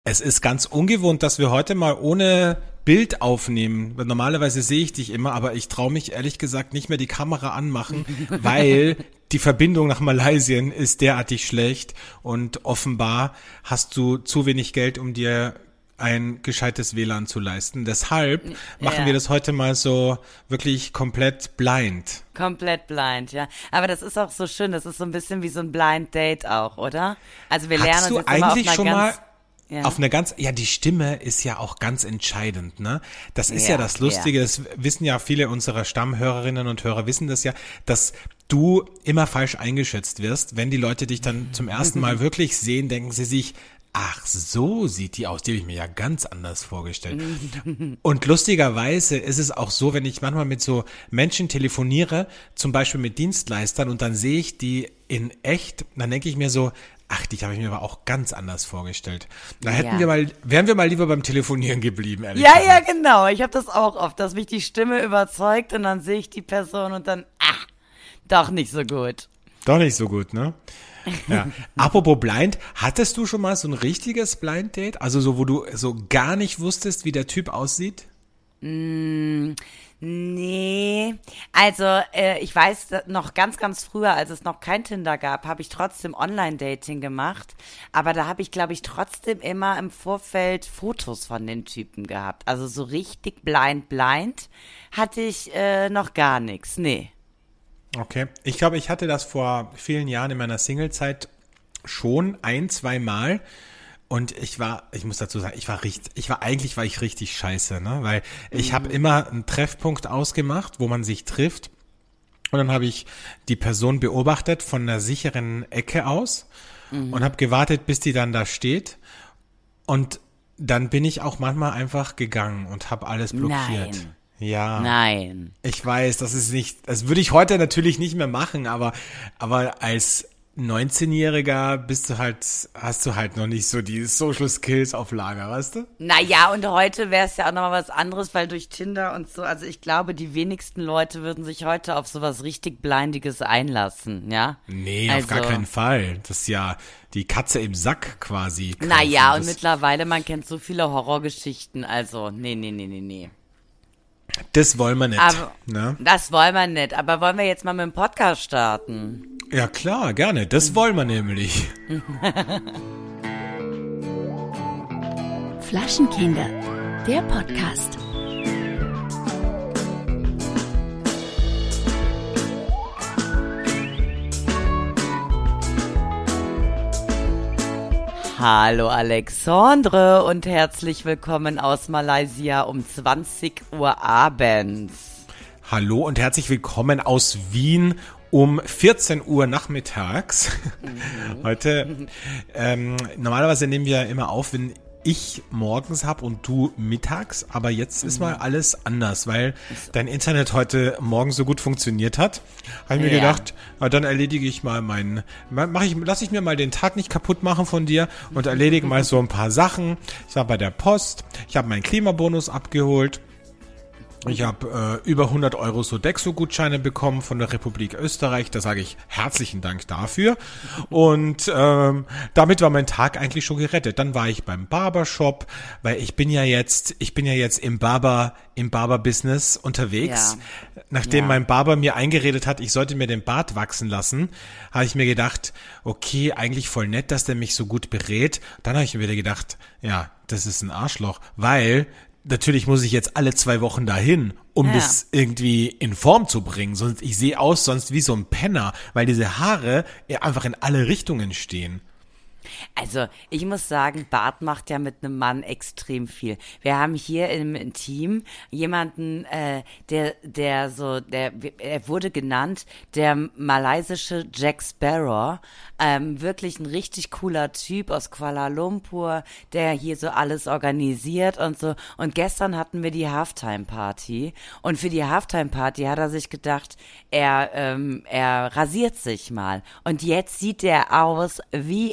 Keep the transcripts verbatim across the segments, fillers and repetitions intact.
Es ist ganz ungewohnt, dass wir heute mal ohne Bild aufnehmen. Normalerweise sehe ich dich immer, aber ich traue mich ehrlich gesagt nicht mehr die Kamera anmachen, weil die Verbindung nach Malaysia ist derartig schlecht und offenbar hast du zu wenig Geld, um dir ein gescheites W L A N zu leisten. Deshalb machen Ja. wir das heute mal so wirklich komplett blind. Komplett blind, ja. Aber das ist auch so schön, das ist so ein bisschen wie so ein Blind Date auch, oder? Also wir lernen Hattest uns du jetzt immer auf eigentlich einer schon ganz... mal Ja. auf eine ganz, ja, die Stimme ist ja auch ganz entscheidend, ne? Das ist ja, Ja, das Lustige, das wissen ja viele unserer Stammhörerinnen und Hörer wissen das ja, dass du immer falsch eingeschätzt wirst. Wenn die Leute dich dann zum ersten Mal wirklich sehen, denken sie sich, ach, so sieht die aus, die habe ich mir ja ganz anders vorgestellt. Und lustigerweise ist es auch so, wenn ich manchmal mit so Menschen telefoniere, zum Beispiel mit Dienstleistern und dann sehe ich die in echt, dann denke ich mir so, ach, die habe ich mir aber auch ganz anders vorgestellt. Da hätten Ja. wir mal, wären wir mal lieber beim Telefonieren geblieben, ehrlich Ja, gesagt. ja, genau. Ich habe das auch oft, dass mich die Stimme überzeugt und dann sehe ich die Person und dann, ach, doch nicht so gut. Doch nicht so gut, ne? Ja. Apropos Blind, hattest du schon mal so ein richtiges Blind Date? Also so, wo du so gar nicht wusstest, wie der Typ aussieht? Nee, also äh, ich weiß da- noch ganz, ganz früher, als es noch kein Tinder gab, habe ich trotzdem Online-Dating gemacht. Aber da habe ich, glaube ich, trotzdem immer im Vorfeld Fotos von den Typen gehabt. Also so richtig blind, blind hatte ich äh, noch gar nichts. Nee. Okay. Ich glaube, ich hatte das vor vielen Jahren in meiner Singlezeit schon ein, zwei Mal. Und ich war, ich muss dazu sagen, ich war richtig, ich war, eigentlich war ich richtig scheiße, ne? Weil ich habe immer einen Treffpunkt ausgemacht, wo man sich trifft. Und dann habe ich die Person beobachtet von einer sicheren Ecke aus und habe gewartet, bis die dann da steht. Und dann bin ich auch manchmal einfach gegangen und habe alles blockiert. Nein. Ja. Nein. Ich weiß, das ist nicht, das würde ich heute natürlich nicht mehr machen, aber, aber als neunzehnjähriger bist du halt, hast du halt noch nicht so die Social Skills auf Lager, weißt du? Naja, und heute wäre es ja auch nochmal was anderes, weil durch Tinder und so, also ich glaube, die wenigsten Leute würden sich heute auf sowas richtig Blindiges einlassen, ja? Nee, also, auf gar keinen Fall. Das ist ja die Katze im Sack quasi. kaufen. Naja, und das, mittlerweile, man kennt so viele Horrorgeschichten, also, nee, nee, nee, nee, nee. das wollen wir nicht. Aber Ne? das wollen wir nicht, aber wollen wir jetzt mal mit dem Podcast starten? Ja klar, gerne. Das wollen wir nämlich. Flaschenkinder, der Podcast. Hallo Alexandre und herzlich willkommen aus Malaysia um zwanzig Uhr abends. Hallo und herzlich willkommen aus Wien um vierzehn Uhr nachmittags. Mhm. Heute, ähm, normalerweise nehmen wir immer auf, wenn ich morgens hab und du mittags, aber jetzt ist mal alles anders, weil dein Internet heute Morgen so gut funktioniert hat. Habe ich mir Ja. gedacht, na, dann erledige ich mal meinen, mach ich, lass ich mir mal den Tag nicht kaputt machen von dir und erledige mal so ein paar Sachen. Ich war bei der Post, ich habe meinen Klimabonus abgeholt. Ich habe äh, über hundert Euro Sodexo-Gutscheine bekommen von der Republik Österreich. Da sage ich herzlichen Dank dafür. Und ähm, damit war mein Tag eigentlich schon gerettet. Dann war ich beim Barbershop, weil ich bin ja jetzt, ich bin ja jetzt im Barber, im Barber-Business unterwegs. Ja. Nachdem Ja. mein Barber mir eingeredet hat, ich sollte mir den Bart wachsen lassen, habe ich mir gedacht, okay, eigentlich voll nett, dass der mich so gut berät. Dann habe ich mir wieder gedacht, ja, das ist ein Arschloch, weil natürlich muss ich jetzt alle zwei Wochen dahin, um Ja. das irgendwie in Form zu bringen. Sonst ich sehe aus sonst wie so ein Penner, weil diese Haare ja einfach in alle Richtungen stehen. Also, ich muss sagen, Bart macht ja mit einem Mann extrem viel. Wir haben hier im Team jemanden, äh, der, der so, der, er wurde genannt, der malaysische Jack Sparrow. Ähm, wirklich ein richtig cooler Typ aus Kuala Lumpur, der hier so alles organisiert und so. Und gestern hatten wir die Halftime-Party. Und für die Halftime-Party hat er sich gedacht, er, ähm, er rasiert sich mal. Und jetzt sieht er aus wie ein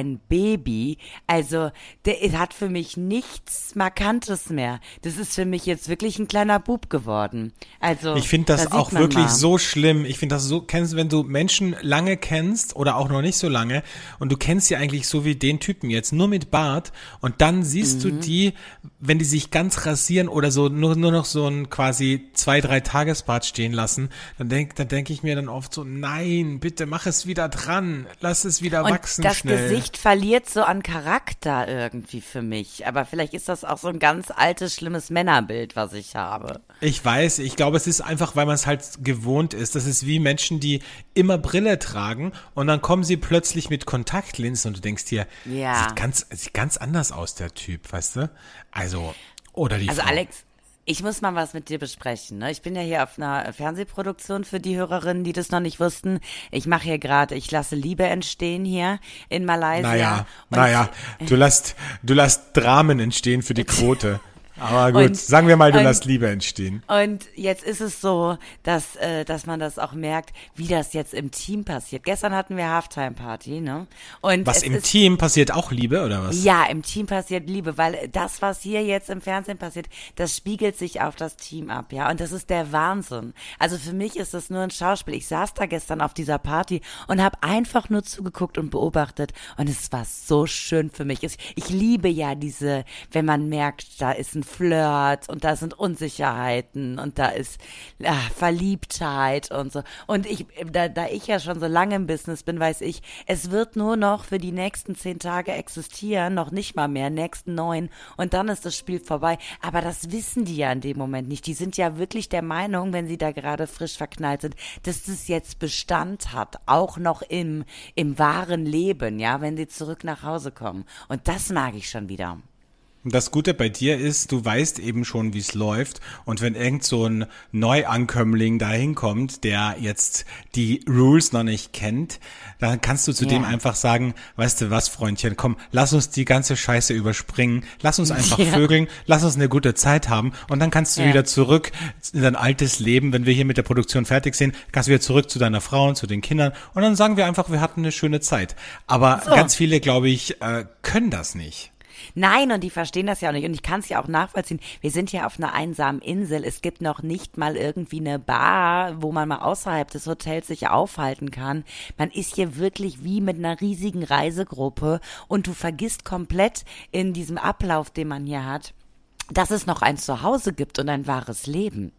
ein Baby. Also, der hat für mich nichts Markantes mehr. Das ist für mich jetzt wirklich ein kleiner Bub geworden. Also, ich finde das da auch sieht man wirklich mal. so schlimm. Ich finde das so, kennst, wenn du Menschen lange kennst oder auch noch nicht so lange und du kennst sie eigentlich so wie den Typen jetzt, nur mit Bart und dann siehst Mhm. du die, wenn die sich ganz rasieren oder so nur, nur noch so ein quasi zwei, drei Tagesbart stehen lassen, dann denk, dann denke ich mir dann oft so, nein, bitte mach es wieder dran, lass es wieder Und wachsen das schnell. Gesicht verliert so an Charakter irgendwie für mich. Aber vielleicht ist das auch so ein ganz altes, schlimmes Männerbild, was ich habe. Ich weiß, ich glaube, es ist einfach, weil man es halt gewohnt ist. Das ist wie Menschen, die immer Brille tragen und dann kommen sie plötzlich mit Kontaktlinsen und du denkst dir, Ja. sieht ganz, sieht ganz anders aus, der Typ, weißt du? Also, oder die Also Frau. Alex, ich muss mal was mit dir besprechen. Ne? Ich bin ja hier auf einer Fernsehproduktion für die Hörerinnen, die das noch nicht wussten. Ich mache hier gerade, ich lasse Liebe entstehen hier in Malaysia. Naja, Und- naja, du lässt, du lässt Dramen entstehen für die Quote. Aber gut, Und- sagen wir mal, du und- lässt Liebe entstehen. Und jetzt ist es so, dass, äh, dass man das auch merkt, wie das jetzt im Team passiert. Gestern hatten wir Halftime-Party, ne? Und Was es im ist, Team passiert, auch Liebe, oder was? Ja, im Team passiert Liebe, weil das, was hier jetzt im Fernsehen passiert, das spiegelt sich auf das Team ab, ja. Und das ist der Wahnsinn. Also für mich ist das nur ein Schauspiel. Ich saß da gestern auf dieser Party und habe einfach nur zugeguckt und beobachtet. Und es war so schön für mich. Ich, ich liebe ja diese, wenn man merkt, da ist ein Flirt und da sind Unsicherheiten und da ist ah, Verliebtheit und so. Und ich, da, da ich ja schon so lange im Business bin, weiß ich, es wird nur noch für die nächsten zehn Tage existieren, noch nicht mal mehr, nächsten neun und dann ist das Spiel vorbei. Aber das wissen die ja in dem Moment nicht. Die sind ja wirklich der Meinung, wenn sie da gerade frisch verknallt sind, dass das jetzt Bestand hat, auch noch im, im wahren Leben, ja, wenn sie zurück nach Hause kommen. Und das mag ich schon wieder. Und das Gute bei dir ist, du weißt eben schon, wie es läuft. Und wenn irgend so ein Neuankömmling da hinkommt, der jetzt die Rules noch nicht kennt, dann kannst du zu Ja. dem einfach sagen, weißt du was, Freundchen, komm, lass uns die ganze Scheiße überspringen, lass uns einfach Ja. vögeln, lass uns eine gute Zeit haben und dann kannst du Ja. wieder zurück in dein altes Leben, wenn wir hier mit der Produktion fertig sind, kannst du wieder zurück zu deiner Frau und zu den Kindern und dann sagen wir einfach, wir hatten eine schöne Zeit. Aber So. ganz viele, glaube ich, äh, können das nicht. Nein, und die verstehen das ja auch nicht. Und ich kann es ja auch nachvollziehen. Wir sind ja auf einer einsamen Insel. Es gibt noch nicht mal irgendwie eine Bar, wo man mal außerhalb des Hotels sich aufhalten kann. Man ist hier wirklich wie mit einer riesigen Reisegruppe und du vergisst komplett in diesem Ablauf, den man hier hat, dass es noch ein Zuhause gibt und ein wahres Leben.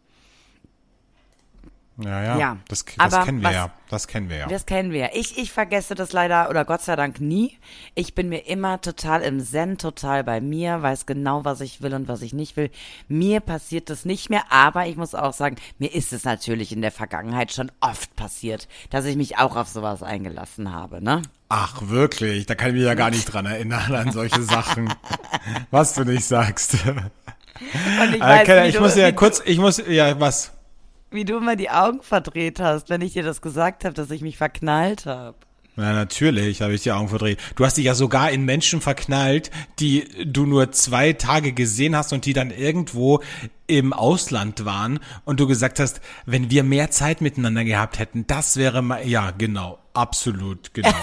Ja, ja, Ja, das, das aber kennen wir was- ja, das kennen wir ja. Das kennen wir. Ich, ich vergesse das leider oder Gott sei Dank nie. Ich bin mir immer total im Zen, total bei mir, weiß genau, was ich will und was ich nicht will. Mir passiert das nicht mehr, aber ich muss auch sagen, mir ist es natürlich in der Vergangenheit schon oft passiert, dass ich mich auch auf sowas eingelassen habe, ne? Ach, wirklich? Da kann ich mich ja gar nicht dran erinnern an solche Sachen, was du nicht sagst. Und ich Äh, weiß, Keller, wie ich du, muss ja wie, kurz, ich muss, ja, was? wie du immer die Augen verdreht hast, wenn ich dir das gesagt habe, dass ich mich verknallt habe. Na, natürlich habe ich die Augen verdreht. Du hast dich ja sogar in Menschen verknallt, die du nur zwei Tage gesehen hast und die dann irgendwo im Ausland waren und du gesagt hast, wenn wir mehr Zeit miteinander gehabt hätten, das wäre mal, ja, genau, absolut, genau.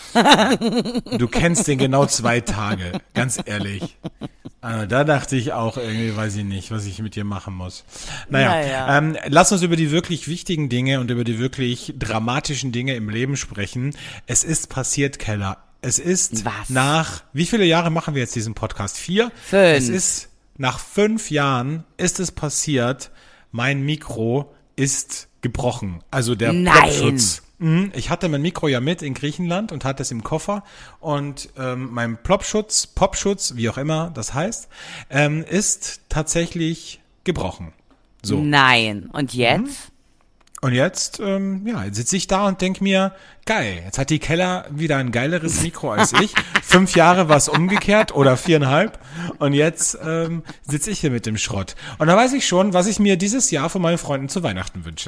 Du kennst den genau zwei Tage, ganz ehrlich. Also da dachte ich auch irgendwie, weiß ich nicht, was ich mit dir machen muss. Naja, Naja. ähm, lass uns über die wirklich wichtigen Dinge und über die wirklich dramatischen Dinge im Leben sprechen. Es ist passiert, Keller. Es ist Was? nach, wie viele Jahre machen wir jetzt diesen Podcast? Vier? Fünf. Es ist, nach fünf Jahren ist es passiert, mein Mikro ist gebrochen. Also der Nein. Plopschutz. Mhm, Ich hatte mein Mikro ja mit in Griechenland und hatte es im Koffer und ähm, mein Plopschutz, Popschutz, wie auch immer das heißt, ähm, ist tatsächlich gebrochen. So. Nein. Und jetzt? Und jetzt, ähm, ja, jetzt sitze ich da und denk mir, geil, jetzt hat die Keller wieder ein geileres Mikro als ich. Fünf Jahre war es umgekehrt oder viereinhalb und jetzt ähm, sitze ich hier mit dem Schrott. Und da weiß ich schon, was ich mir dieses Jahr von meinen Freunden zu Weihnachten wünsche.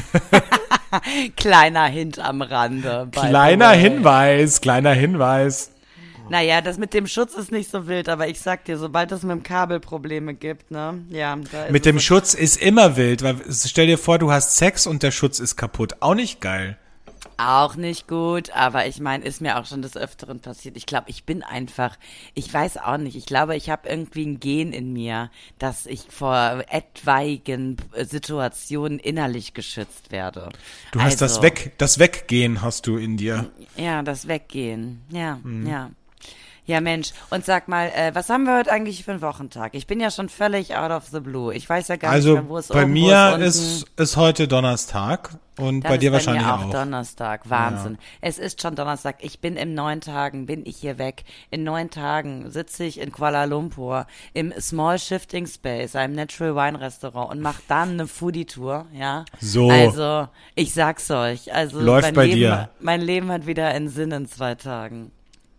Kleiner Hint am Rande. by the Kleiner way. Hinweis, kleiner Hinweis. Naja, das mit dem Schutz ist nicht so wild, aber ich sag dir, sobald es mit dem Kabel Probleme gibt, ne, ja, da ist Mit dem es Schutz ist immer wild, weil stell dir vor, du hast Sex und der Schutz ist kaputt. Auch nicht geil. Auch nicht gut, aber ich meine, ist mir auch schon des Öfteren passiert. Ich glaube, ich bin einfach, ich weiß auch nicht, ich glaube, ich habe irgendwie ein Gen in mir, dass ich vor etwaigen Situationen innerlich geschützt werde. Du hast also, das Weg, das Weggehen hast du in dir. Ja, das Weggehen, ja, mhm. ja. Ja, Mensch, und sag mal, äh, was haben wir heute eigentlich für einen Wochentag? Ich bin ja schon völlig out of the blue. Ich weiß ja gar also nicht mehr, wo es bei oben, mir ist. ist, ist heute Donnerstag und Dann bei dir ist wahrscheinlich bei mir auch. auch. Donnerstag, Wahnsinn. Ja. Es ist schon Donnerstag. Ich bin in neun Tagen, bin ich hier weg. In neun Tagen sitze ich in Kuala Lumpur im Small Shifting Space, einem Natural Wine Restaurant und mache dann eine Foodie-Tour, ja. So. Also, ich sag's euch. Also, läuft mein bei Leben, dir. Mein Leben hat wieder einen Sinn in zwei Tagen.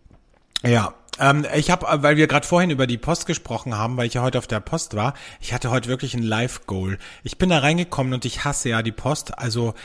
Ja, ähm, ich habe, weil wir gerade vorhin über die Post gesprochen haben, weil ich ja heute auf der Post war, ich hatte heute wirklich ein Live-Goal. Ich bin da reingekommen und ich hasse ja die Post, also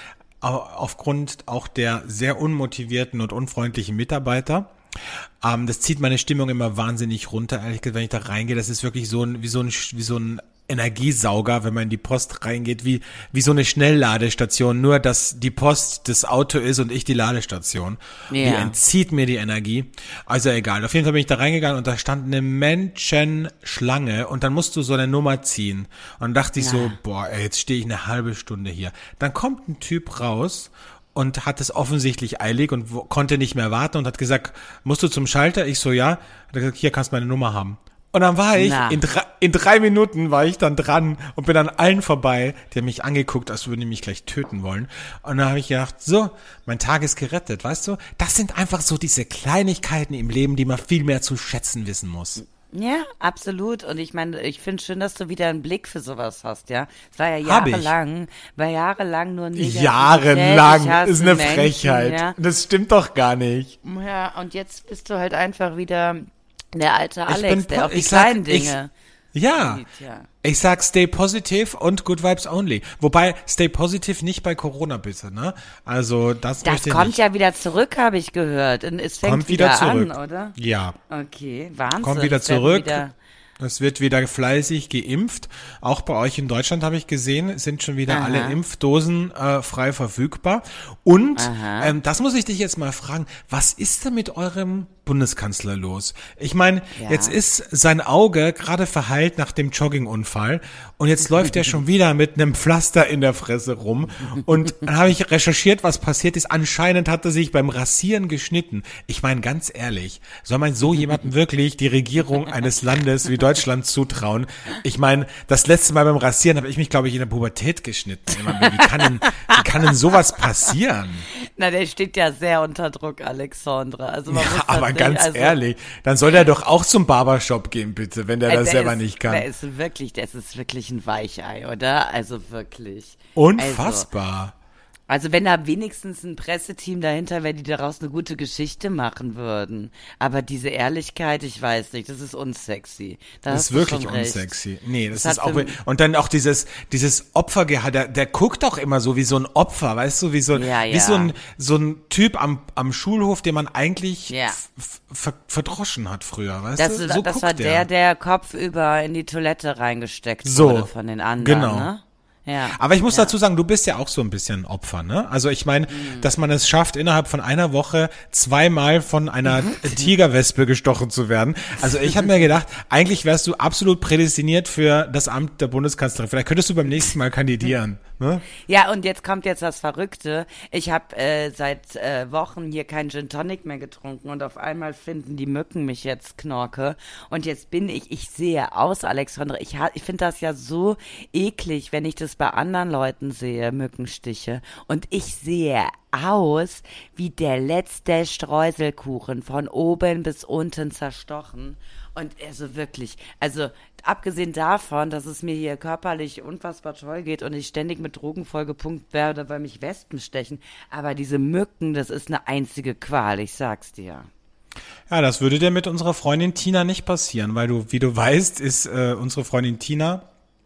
aufgrund auch der sehr unmotivierten und unfreundlichen Mitarbeiter. Ähm, das zieht meine Stimmung immer wahnsinnig runter, ehrlich gesagt, wenn ich da reingehe. Das ist wirklich so ein, wie so ein, wie so ein Energiesauger, wenn man in die Post reingeht, wie wie so eine Schnellladestation, nur dass die Post das Auto ist und ich die Ladestation. Ja. Die entzieht mir die Energie. Also egal, auf jeden Fall bin ich da reingegangen und da stand eine Menschenschlange und dann musst du so eine Nummer ziehen. Und dann dachte ich ja. so, boah, ey, jetzt stehe ich eine halbe Stunde hier. Dann kommt ein Typ raus und hat es offensichtlich eilig und wo, konnte nicht mehr warten und hat gesagt, musst du zum Schalter? Ich so, ja. Hat er gesagt, hier kannst du meine Nummer haben. Und dann war ich, in drei, in drei Minuten war ich dann dran und bin an allen vorbei, die haben mich angeguckt, als würden die mich gleich töten wollen. Und dann habe ich gedacht, so, mein Tag ist gerettet, weißt du? Das sind einfach so diese Kleinigkeiten im Leben, die man viel mehr zu schätzen wissen muss. Ja, absolut. Und ich meine, ich finde schön, dass du wieder einen Blick für sowas hast, ja. Es war ja jahrelang, war jahrelang nur negativ. Jahrelang ist eine Menschen, Frechheit. Ja. Das stimmt doch gar nicht. Ja, und jetzt bist du halt einfach wieder der alte Alex, bin, der auf die sag, kleinen Dinge ich, ja, sieht, ja, ich sag stay positive und good vibes only. Wobei, stay positive nicht bei Corona bitte, ne? Also, das Das möchte kommt nicht. ja wieder zurück, habe ich gehört. Und es fängt kommt wieder, wieder zurück. an, oder? Ja. Okay, Wahnsinn. Kommt wieder zurück. Wieder Es wird wieder fleißig geimpft. Auch bei euch in Deutschland habe ich gesehen, sind schon wieder Aha. alle Impfdosen äh, frei verfügbar. Und ähm, das muss ich dich jetzt mal fragen, was ist denn mit eurem Bundeskanzler los? Ich meine, ja. jetzt ist sein Auge gerade verheilt nach dem Joggingunfall und jetzt läuft er schon wieder mit einem Pflaster in der Fresse rum. Und dann habe ich recherchiert, was passiert ist. Anscheinend hat er sich beim Rasieren geschnitten. Ich meine, ganz ehrlich, soll man so jemandem wirklich die Regierung eines Landes wie Deutschland zutrauen? Ich meine, das letzte Mal beim Rasieren habe ich mich, glaube ich, in der Pubertät geschnitten. Wie kann denn, wie kann denn sowas passieren? Na, der steht ja sehr unter Druck, Alexandra. Also man ja, muss aber ganz also, ehrlich, dann soll der doch auch zum Barbershop gehen, bitte, wenn der, der das selber ist, nicht kann. Der ist wirklich, das ist wirklich ein Weichei, oder? Also wirklich. Unfassbar. Also, Also wenn da wenigstens ein Presseteam dahinter wäre, die daraus eine gute Geschichte machen würden. Aber diese Ehrlichkeit, ich weiß nicht, das ist unsexy. Da das ist wirklich unsexy. Nee, das, das ist auch, und dann auch dieses, dieses Opfergehalt, der, der guckt auch immer so wie so ein Opfer, weißt du, wie so, ja, ja. wie so ein, so ein Typ am, am Schulhof, den man eigentlich ja. ver, verdroschen hat früher, weißt das, du? So das guckt war der, der, der kopfüber in die Toilette reingesteckt so, wurde von den anderen, genau. ne? Ja, aber ich muss ja. dazu sagen, du bist ja auch so ein bisschen Opfer, ne? Also ich meine, mhm. dass man es schafft, innerhalb von einer Woche zweimal von einer Tigerwespe gestochen zu werden. Also ich habe mir gedacht, eigentlich wärst du absolut prädestiniert für das Amt der Bundeskanzlerin. Vielleicht könntest du beim nächsten Mal kandidieren. Ne? Ja, und jetzt kommt jetzt das Verrückte. Ich habe äh, seit äh, Wochen hier kein Gin Tonic mehr getrunken und auf einmal finden die Mücken mich jetzt Knorke. Und jetzt bin ich, ich sehe aus, Alexandra, ich, ich finde das ja so eklig, wenn ich das bei anderen Leuten sehe, Mückenstiche. Und ich sehe aus wie der letzte Streuselkuchen, von oben bis unten zerstochen. Und also wirklich, also abgesehen davon, dass es mir hier körperlich unfassbar toll geht und ich ständig mit Drogen vollgepumpt werde, weil mich Wespen stechen, aber diese Mücken, das ist eine einzige Qual, ich sag's dir. Ja, das würde dir mit unserer Freundin Tina nicht passieren, weil du, wie du weißt, ist äh, unsere Freundin Tina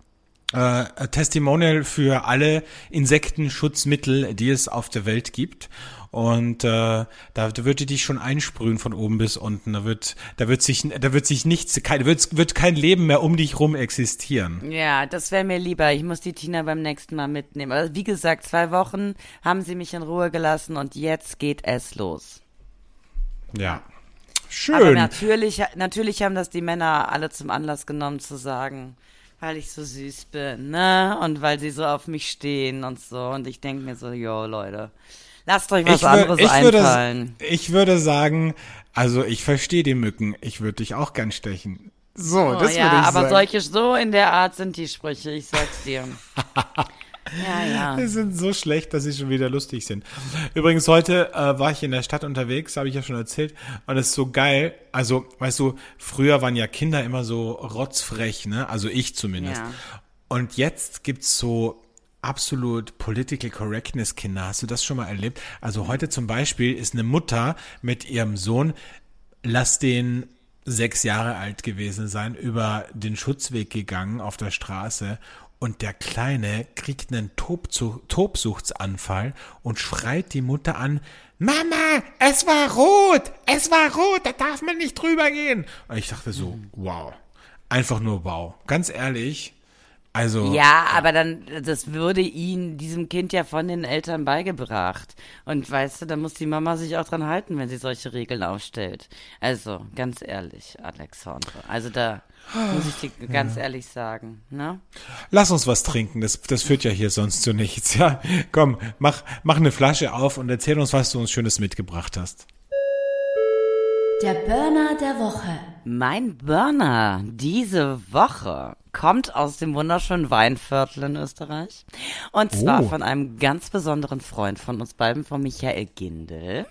äh, Testimonial für alle Insektenschutzmittel, die es auf der Welt gibt. und äh, da wird die dich schon einsprühen von oben bis unten. Da wird, da wird sich, da wird sich nichts, kein, wird, wird kein Leben mehr um dich rum existieren. Ja, das wäre mir lieber. Ich muss die Tina beim nächsten Mal mitnehmen. Aber wie gesagt, zwei Wochen haben sie mich in Ruhe gelassen und jetzt geht es los. Ja. Schön. Aber natürlich, natürlich haben das die Männer alle zum Anlass genommen zu sagen, weil ich so süß bin, ne? Und weil sie so auf mich stehen und so. Und ich denke mir so, jo, Leute, lasst euch was ich anderes ich einfallen. Würde, ich würde sagen, also ich verstehe die Mücken. Ich würde dich auch gern stechen. So, Oh, das ja, würde ich aber sagen. solche, so in der Art sind die Sprüche, ich sag's dir. Ja, ja. Die sind so schlecht, dass sie schon wieder lustig sind. Übrigens, heute äh, war ich in der Stadt unterwegs, habe ich ja schon erzählt, und es ist so geil. Also, weißt du, früher waren ja Kinder immer so rotzfrech, ne? Also ich zumindest. Ja. Und jetzt gibt's so absolut Political Correctness Kinder. Hast du das schon mal erlebt? Also heute zum Beispiel ist eine Mutter mit ihrem Sohn, lass den sechs Jahre alt gewesen sein, über den Schutzweg gegangen auf der Straße. Und der Kleine kriegt einen Tobzu- Tobsuchtsanfall und schreit die Mutter an, Mama, es war rot, es war rot, da darf man nicht drüber gehen. Und ich dachte so, wow, einfach nur wow. Ganz ehrlich, also... Ja, aber dann, das würde ihn, diesem Kind ja von den Eltern beigebracht. Und weißt du, da muss die Mama sich auch dran halten, wenn sie solche Regeln aufstellt. Also, ganz ehrlich, Alexandre. Also da muss ich dir ganz ja. ehrlich sagen, ne? Lass uns was trinken, das, das führt ja hier sonst zu nichts. Ja, komm, mach, mach eine Flasche auf und erzähl uns, was du uns Schönes mitgebracht hast. Der Burner der Woche. Mein Burner diese Woche kommt aus dem wunderschönen Weinviertel in Österreich. Und zwar Oh. von einem ganz besonderen Freund von uns beiden, von Michael Gindel.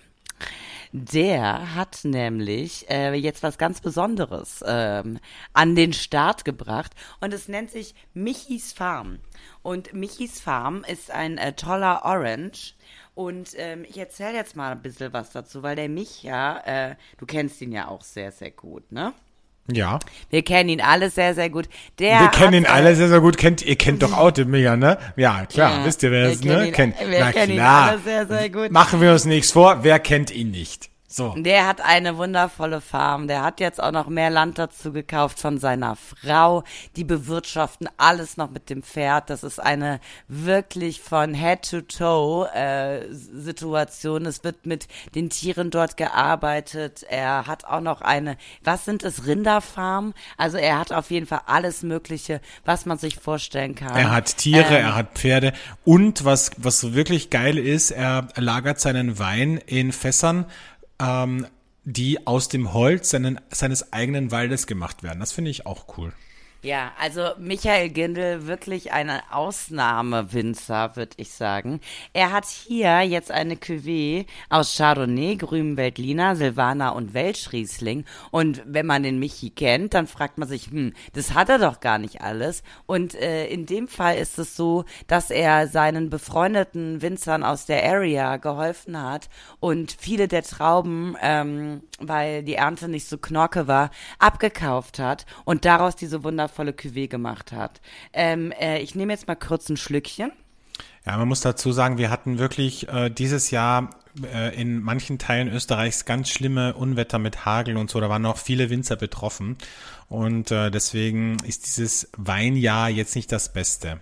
Der hat nämlich äh, jetzt was ganz Besonderes ähm, an den Start gebracht und es nennt sich Michis Farm. Und Michis Farm ist ein äh, toller Orange. Und ähm, ich erzähle jetzt mal ein bisschen was dazu, weil der Micha, äh, du kennst ihn ja auch sehr, sehr gut, ne? Ja. Wir kennen ihn alle sehr, sehr gut. Der Wir kennen hat, ihn äh, alle sehr, sehr gut. Kennt, ihr kennt doch auch den Mega, ne? Ja, klar. Ja, Wisst ihr, wer wir es, kennen ne? ihn- Kennt. wir Na kennen ihn klar. alle sehr, sehr gut. Machen wir uns nichts vor. Wer kennt ihn nicht? So. Der hat eine wundervolle Farm. Der hat jetzt auch noch mehr Land dazu gekauft von seiner Frau. Die bewirtschaften alles noch mit dem Pferd. Das ist eine wirklich von Head to Toe äh, Situation. Es wird mit den Tieren dort gearbeitet. Er hat auch noch eine, was sind es, Rinderfarm? Also er hat auf jeden Fall alles Mögliche, was man sich vorstellen kann. Er hat Tiere, Ähm, er hat Pferde und was, was wirklich geil ist, er lagert seinen Wein in Fässern, ähm, die aus dem Holz seinen, seines eigenen Waldes gemacht werden. Das finde ich auch cool. Ja, also Michael Gindel, wirklich eine Ausnahmewinzer, würde ich sagen. Er hat hier jetzt eine Cuvée aus Chardonnay, grünem Veltliner, Silvaner und Welschriesling. Und wenn man den Michi kennt, dann fragt man sich, hm, das hat er doch gar nicht alles. Und äh, in dem Fall ist es so, dass er seinen befreundeten Winzern aus der Area geholfen hat und viele der Trauben, ähm, weil die Ernte nicht so knorke war, abgekauft hat und daraus diese wundervolle Cuvée gemacht hat. Ähm, äh, ich nehme jetzt mal kurz ein Schlückchen. Ja, man muss dazu sagen, wir hatten wirklich äh, dieses Jahr äh, in manchen Teilen Österreichs ganz schlimme Unwetter mit Hagel und so. Da waren auch viele Winzer betroffen. Und äh, deswegen ist dieses Weinjahr jetzt nicht das Beste.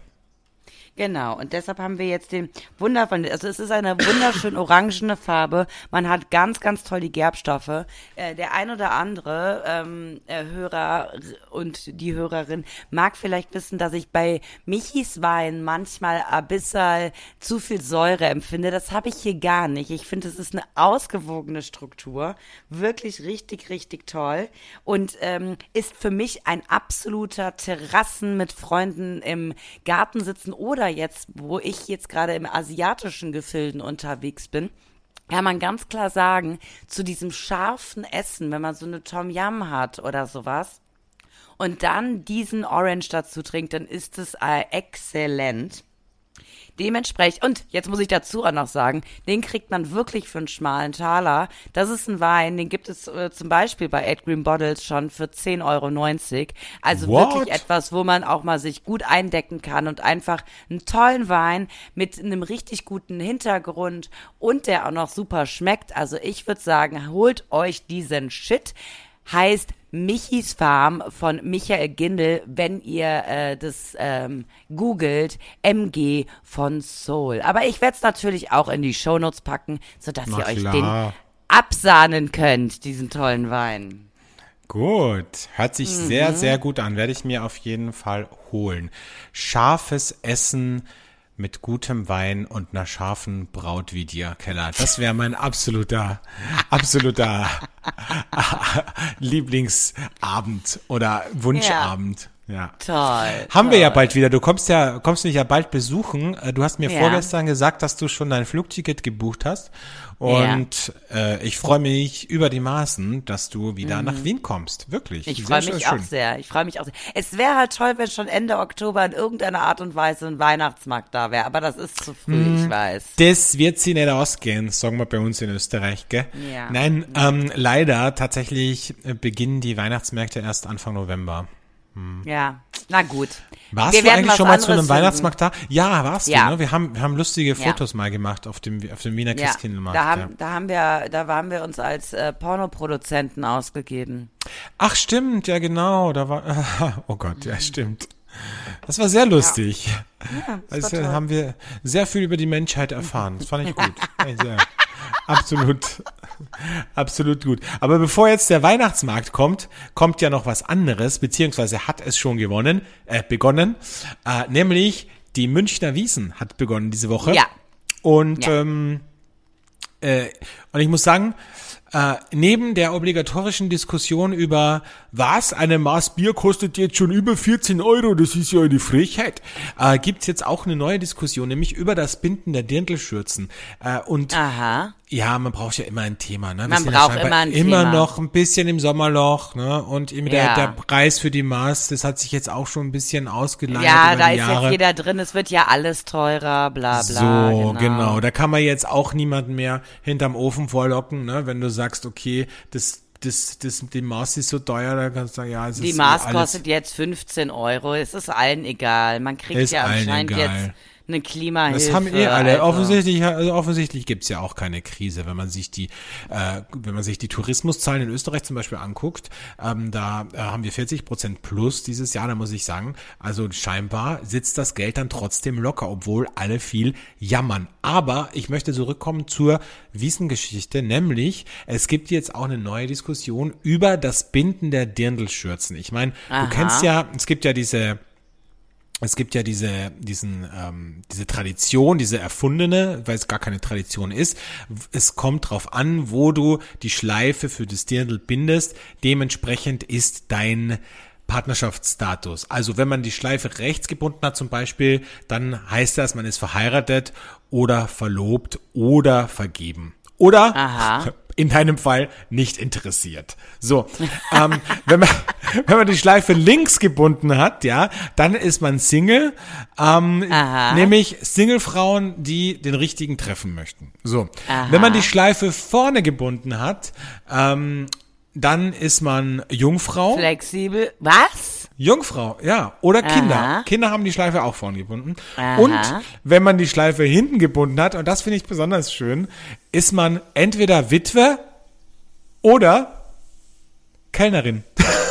Genau, und deshalb haben wir jetzt den wundervollen, also es ist eine wunderschön orangene Farbe, man hat ganz, ganz toll die Gerbstoffe. Äh, der ein oder andere ähm, äh, Hörer und die Hörerin mag vielleicht wissen, dass ich bei Michis Wein manchmal ein bisschen zu viel Säure empfinde. Das habe ich hier gar nicht. Ich finde, es ist eine ausgewogene Struktur, wirklich richtig, richtig toll und ähm, ist für mich ein absoluter Terrassen mit Freunden im Garten sitzen oder jetzt, wo ich jetzt gerade im asiatischen Gefilden unterwegs bin, kann man ganz klar sagen, zu diesem scharfen Essen, wenn man so eine Tom Yum hat oder sowas und dann diesen Orange dazu trinkt, dann ist es äh, exzellent. Dementsprechend, und jetzt muss ich dazu auch noch sagen, den kriegt man wirklich für einen schmalen Taler. Das ist ein Wein, den gibt es äh, zum Beispiel bei Ed Green Bottles schon für zehn Euro neunzig. Also What? wirklich etwas, wo man auch mal sich gut eindecken kann und einfach einen tollen Wein mit einem richtig guten Hintergrund und der auch noch super schmeckt. Also ich würde sagen, holt euch diesen Shit. Heißt Michis Farm von Michael Gindel, wenn ihr äh, das ähm, googelt, M G von Soul. Aber ich werde es natürlich auch in die Shownotes packen, sodass Na ihr euch klar. den absahnen könnt, diesen tollen Wein. Gut, hört sich Mhm. sehr, sehr gut an. Werde ich mir auf jeden Fall holen. Scharfes Essen mit gutem Wein und einer scharfen Braut wie dir, Keller. Das wäre mein absoluter, absoluter Lieblingsabend oder Wunschabend. Ja. Toll. Haben toll. wir ja bald wieder. Du kommst ja, kommst mich ja bald besuchen. Äh, Du hast mir Ja. vorgestern gesagt, dass du schon dein Flugticket gebucht hast. Und äh, ich freue mich über die Maßen, dass du wieder nach Wien kommst. Wirklich. Ich Sehr, freue sehr mich schön. auch sehr. Ich freue mich auch sehr. Es wäre halt toll, wenn schon Ende Oktober in irgendeiner Art und Weise ein Weihnachtsmarkt da wäre. Aber das ist zu früh, Mhm. ich weiß. Das wird sie nicht ausgehen, sagen wir bei uns in Österreich, gell? Ja. Nein, ähm, leider tatsächlich äh, beginnen die Weihnachtsmärkte erst Anfang November. Ja, na gut. Warst Wir du werden eigentlich was schon mal zu einem anderes finden. Weihnachtsmarkt da? Ja, warst Ja. du, ne? Wir haben, wir haben lustige Ja. Fotos mal gemacht auf dem, auf dem Wiener Ja, Christkindlmarkt. da haben, ja. da haben wir, da haben wir uns als äh, Pornoproduzenten ausgegeben. Ach, stimmt, ja genau, da war, oh Gott, ja, stimmt. Das war sehr lustig. Ja, das Also war toll. haben wir sehr viel über die Menschheit erfahren. Das fand ich gut. Ja, sehr. Absolut, absolut gut. Aber bevor jetzt der Weihnachtsmarkt kommt, kommt ja noch was anderes, beziehungsweise hat es schon gewonnen, äh, begonnen, äh, nämlich die Münchner Wiesn hat begonnen diese Woche. Ja. Und, Ja. ähm, äh, und ich muss sagen, äh, neben der obligatorischen Diskussion über was, eine Maß Bier kostet jetzt schon über vierzehn Euro, das ist ja eine Frechheit, äh, gibt's jetzt auch eine neue Diskussion, nämlich über das Binden der Dirndlschürzen. Äh, und Aha. ja, man braucht ja immer ein Thema. Ne? Wir Man sind braucht ja scheinbar immer ein immer Thema. noch ein bisschen im Sommerloch. Ne? Und eben der, Ja. der Preis für die Maß, das hat sich jetzt auch schon ein bisschen ausgeleitet Ja, über da die ist Jahre. jetzt jeder drin, es wird ja alles teurer, bla bla. So, genau. Da kann man jetzt auch niemanden mehr hinterm Ofen vorlocken, ne? Wenn du sagst, okay, das, das, das, die Maß ist so teuer, dann kannst du sagen, ja, es Die ist Maß alles, kostet jetzt fünfzehn Euro, es ist allen egal. Man kriegt Ist ja allen anscheinend egal. jetzt eine Klimahilfe. Das haben eh alle. also. Offensichtlich, also offensichtlich gibt's ja auch keine Krise, wenn man sich die, äh, wenn man sich die Tourismuszahlen in Österreich zum Beispiel anguckt. Ähm, da äh, haben wir vierzig Prozent plus dieses Jahr. Da muss ich sagen, also scheinbar sitzt das Geld dann trotzdem locker, obwohl alle viel jammern. Aber ich möchte zurückkommen zur Wiesengeschichte, nämlich es gibt jetzt auch eine neue Diskussion über das Binden der Dirndlschürzen. Ich meine, du Aha. kennst ja, es gibt ja diese Es gibt ja diese, diesen, ähm, diese Tradition, diese erfundene, weil es gar keine Tradition ist. Es kommt drauf an, wo du die Schleife für das Dirndl bindest. Dementsprechend ist dein Partnerschaftsstatus. Also wenn man die Schleife rechts gebunden hat zum Beispiel, dann heißt das, man ist verheiratet oder verlobt oder vergeben. Oder Aha. in deinem Fall nicht interessiert. So, ähm, wenn man wenn man die Schleife links gebunden hat, ja, dann ist man Single, ähm, Aha. nämlich Singlefrauen, die den richtigen treffen möchten. So, Aha. wenn man die Schleife vorne gebunden hat, ähm, dann ist man Jungfrau. Flexibel. Was? Jungfrau, ja. Oder Kinder. Aha. Kinder haben die Schleife auch vorn gebunden. Aha. Und wenn man die Schleife hinten gebunden hat, und das finde ich besonders schön, ist man entweder Witwe oder Kellnerin.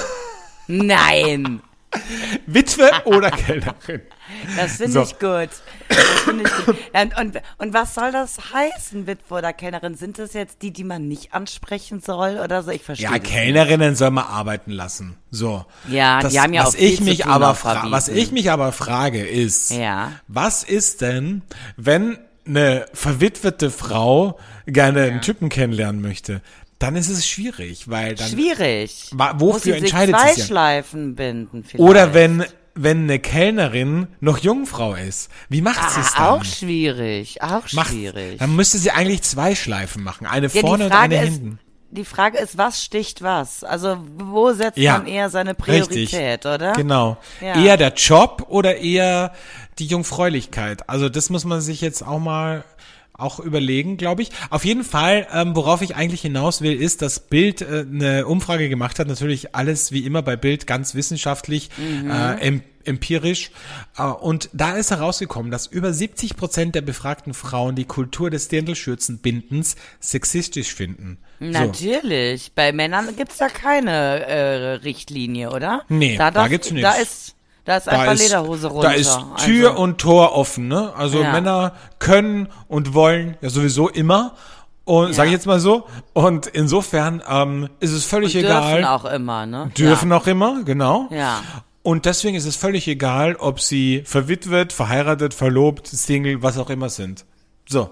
Nein. Witwe oder Kellnerin. Das finde So. ich gut. Das finde ich gut. Und, und, und was soll das heißen, Witwe oder Kellnerin? Sind das jetzt die, die man nicht ansprechen soll oder so? Ich verstehe Ja, das Kellnerinnen soll man arbeiten lassen. So. Ja, die haben ja was auch viel ich zu mich tun aber auf fra- der Was Wiesn. ich mich aber frage ist, Ja. was ist denn, wenn eine verwitwete Frau gerne einen Typen kennenlernen möchte? Dann ist es schwierig, weil dann Schwierig. Wa- wofür Muss sie entscheidet sich sie zwei sich ja? Schleifen binden vielleicht. Oder wenn, wenn eine Kellnerin noch Jungfrau ist. Wie macht sie es dann? Ah, auch schwierig, auch Macht- schwierig. Dann müsste sie eigentlich zwei Schleifen machen. Eine Ja, die vorne und Frage eine ist, hinten. die Frage ist, was sticht was? Also wo setzt Ja, man eher seine Priorität, richtig. oder? Genau. Ja. Eher der Job oder eher die Jungfräulichkeit. Also das muss man sich jetzt auch mal auch überlegen, glaube ich. Auf jeden Fall, ähm, worauf ich eigentlich hinaus will, ist, dass Bild äh, eine Umfrage gemacht hat. Natürlich alles wie immer bei Bild ganz wissenschaftlich, mhm. äh, em- empirisch. Äh, und da ist herausgekommen, dass über siebzig Prozent der befragten Frauen die Kultur des Dirndlschürzenbindens sexistisch finden. Natürlich. Bei Männern gibt's da keine äh, Richtlinie, oder? Nee, da, da darf, gibt's nichts. Da ist Da ist einfach Da ist, Lederhose runter. da ist Tür also. und Tor offen, ne? Also Ja. Männer können und wollen ja sowieso immer. Und Ja. sage ich jetzt mal so. Und insofern ähm, ist es völlig Und egal. dürfen auch immer, ne? Dürfen ja. auch immer, genau. Ja. Und deswegen ist es völlig egal, ob sie verwitwet, verheiratet, verlobt, Single, was auch immer sind. So.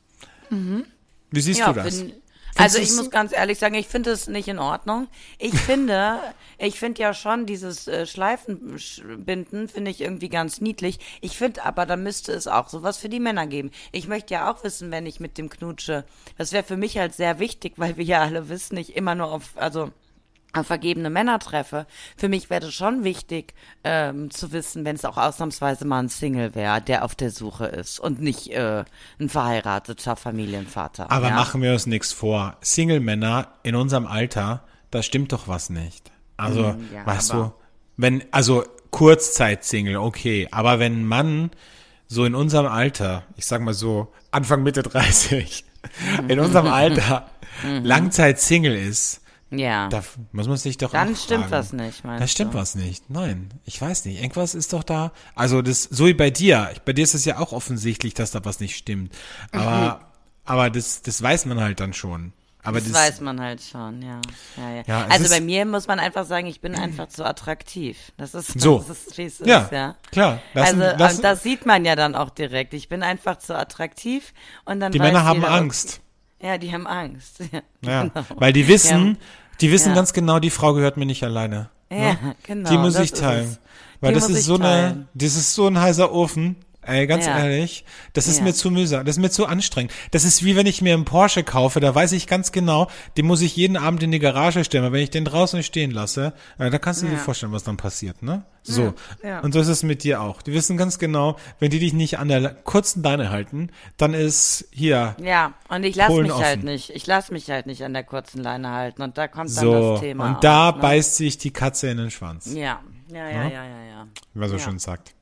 Mhm. Wie siehst Ja, du das? bin, also Findest ich du's- muss ganz ehrlich sagen, ich finde es nicht in Ordnung. Ich finde, ich finde ja schon dieses äh, Schleifenbinden finde ich irgendwie ganz niedlich. Ich finde aber, da müsste es auch sowas für die Männer geben. Ich möchte ja auch wissen, wenn ich mit dem knutsche. Das wäre für mich halt sehr wichtig, weil wir ja alle wissen, ich immer nur auf, also auf vergebene Männer treffe. Für mich wäre das schon wichtig, ähm, zu wissen, wenn es auch ausnahmsweise mal ein Single wäre, der auf der Suche ist und nicht äh, ein verheirateter Familienvater. Aber ja? machen wir uns nichts vor. Single-Männer in unserem Alter, da stimmt doch was nicht. Also, Mm, ja, weißt du, aber- wenn, also Kurzzeit-Single, okay, aber wenn ein Mann so in unserem Alter, ich sag mal so, Anfang Mitte dreißig, in unserem Alter Langzeit-Single ist, Ja. da muss man sich doch Dann auch stimmt fragen. was nicht, meinst Da stimmt du? was nicht. Nein, ich weiß nicht. Irgendwas ist doch da. Also das, so wie bei dir. Bei dir ist es ja auch offensichtlich, dass da was nicht stimmt. Aber, aber das, das weiß man halt dann schon. Aber Das, das, weiß man halt schon, ja. ja, ja. Ja, es also ist- bei mir muss man einfach sagen, ich bin einfach zu attraktiv. Das ist So. das ist, wie es Ja, ist, ja. klar. Das also sind- das- und das sieht man ja dann auch direkt. Ich bin einfach zu attraktiv und dann die weiß Männer haben jeder, Angst. Ja, die haben Angst. Ja, Ja, genau. weil die wissen, die wissen Ja. ganz genau, die Frau gehört mir nicht alleine. Ja, genau. Die muss das ich ist teilen. es. Weil Die das muss ist ich so eine, teilen. das ist so ein heißer Ofen. Ey, ganz Ja. ehrlich, das ist Ja. mir zu mühsam, das ist mir zu anstrengend. Das ist wie wenn ich mir einen Porsche kaufe, da weiß ich ganz genau, den muss ich jeden Abend in die Garage stellen, weil wenn ich den draußen stehen lasse, äh, da kannst du dir Ja. vorstellen, was dann passiert, ne? So. Ja, ja. Und so ist es mit dir auch. Die wissen ganz genau, wenn die dich nicht an der la- kurzen Leine halten, dann ist hier, Ja, und ich lasse Polen mich halt offen. nicht, ich lasse mich halt nicht an der kurzen Leine halten und da kommt dann so. das Thema Und da auf, ne? beißt sich die Katze in den Schwanz, Ja, ja, ja, ja, ja, ja. wie man so Ja. schön sagt.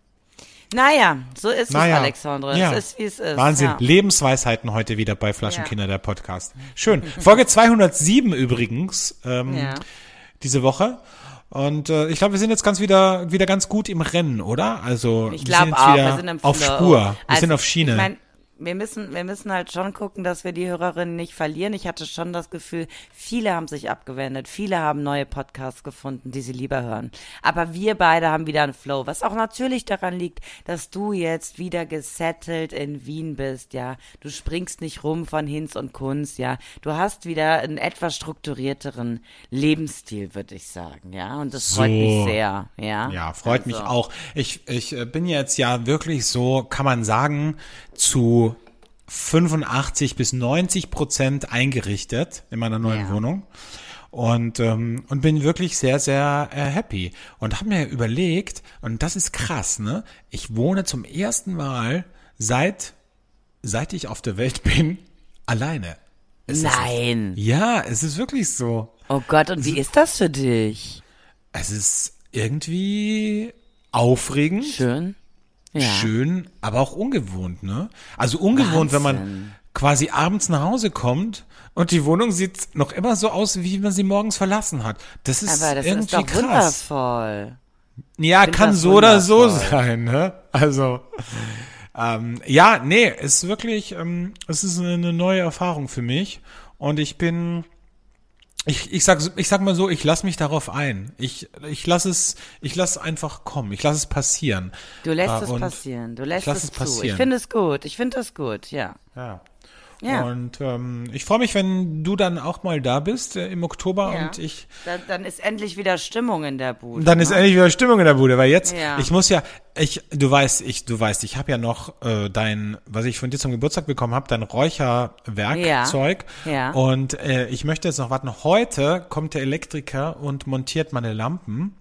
Naja, so ist Naja. es, Alexandre. Ja. Es ist, wie es ist. Wahnsinn. Ja. Lebensweisheiten heute wieder bei Flaschenkinder, Ja. der Podcast. Schön. Folge zweihundertsieben übrigens, ähm, Ja. diese Woche. Und äh, ich glaube, wir sind jetzt ganz wieder wieder ganz gut im Rennen, oder? Also Ich wir sind glaube jetzt auch, wieder wir sind im auf Flow. Spur. Wir Also, sind auf Schiene. Ich mein, wir müssen, wir müssen halt schon gucken, dass wir die Hörerinnen nicht verlieren. Ich hatte schon das Gefühl, viele haben sich abgewendet, viele haben neue Podcasts gefunden, die sie lieber hören. Aber wir beide haben wieder einen Flow, was auch natürlich daran liegt, dass du jetzt wieder gesettelt in Wien bist, ja. Du springst nicht rum von Hinz und Kunz, ja. Du hast wieder einen etwas strukturierteren Lebensstil, würde ich sagen, ja. Und das freut So. mich sehr, ja. Ja, freut mich Also. auch. Ich, ich äh, bin jetzt ja wirklich so, kann man sagen, zu fünfundachtzig bis neunzig Prozent eingerichtet in meiner neuen Ja. Wohnung. Und, ähm, und bin wirklich sehr, sehr äh, happy. Und habe mir überlegt, und das ist krass, ne? Ich wohne zum ersten Mal seit, seit ich auf der Welt bin, alleine. Ist das Nein. nicht? Ja, es ist wirklich so. Oh Gott, und wie ist das für dich? Es ist irgendwie aufregend. Schön. Ja. Schön, aber auch ungewohnt, ne? Also ungewohnt, wenn man Wahnsinn. quasi abends nach Hause kommt und die Wohnung sieht noch immer so aus, wie man sie morgens verlassen hat. Das ist Aber das irgendwie ist doch krass. wundervoll. Ja, find kann das so oder so wundervoll. sein, ne? Also, ähm, ja, nee, ist wirklich, ähm, es ist eine, eine neue Erfahrung für mich und ich bin, ich, ich sag, ich sag mal so, ich lass mich darauf ein. Ich, ich lass es, ich lass einfach kommen. Ich lass es passieren. Du lässt Äh, es und passieren. Du lässt ich lass es es zu. passieren. Ich finde es gut. Ich finde das gut, ja. Ja. Ja. Und ähm, ich freue mich, wenn du dann auch mal da bist äh, im Oktober Ja. und ich. Dann, dann ist endlich wieder Stimmung in der Bude. Dann ist ne? endlich wieder Stimmung in der Bude, weil jetzt, Ja. ich muss ja, ich, du weißt, ich, du weißt, ich habe ja noch äh, dein, was ich von dir zum Geburtstag bekommen habe, dein Räucherwerkzeug. Ja. Ja. Und äh, ich möchte jetzt noch warten. Heute kommt der Elektriker und montiert meine Lampen.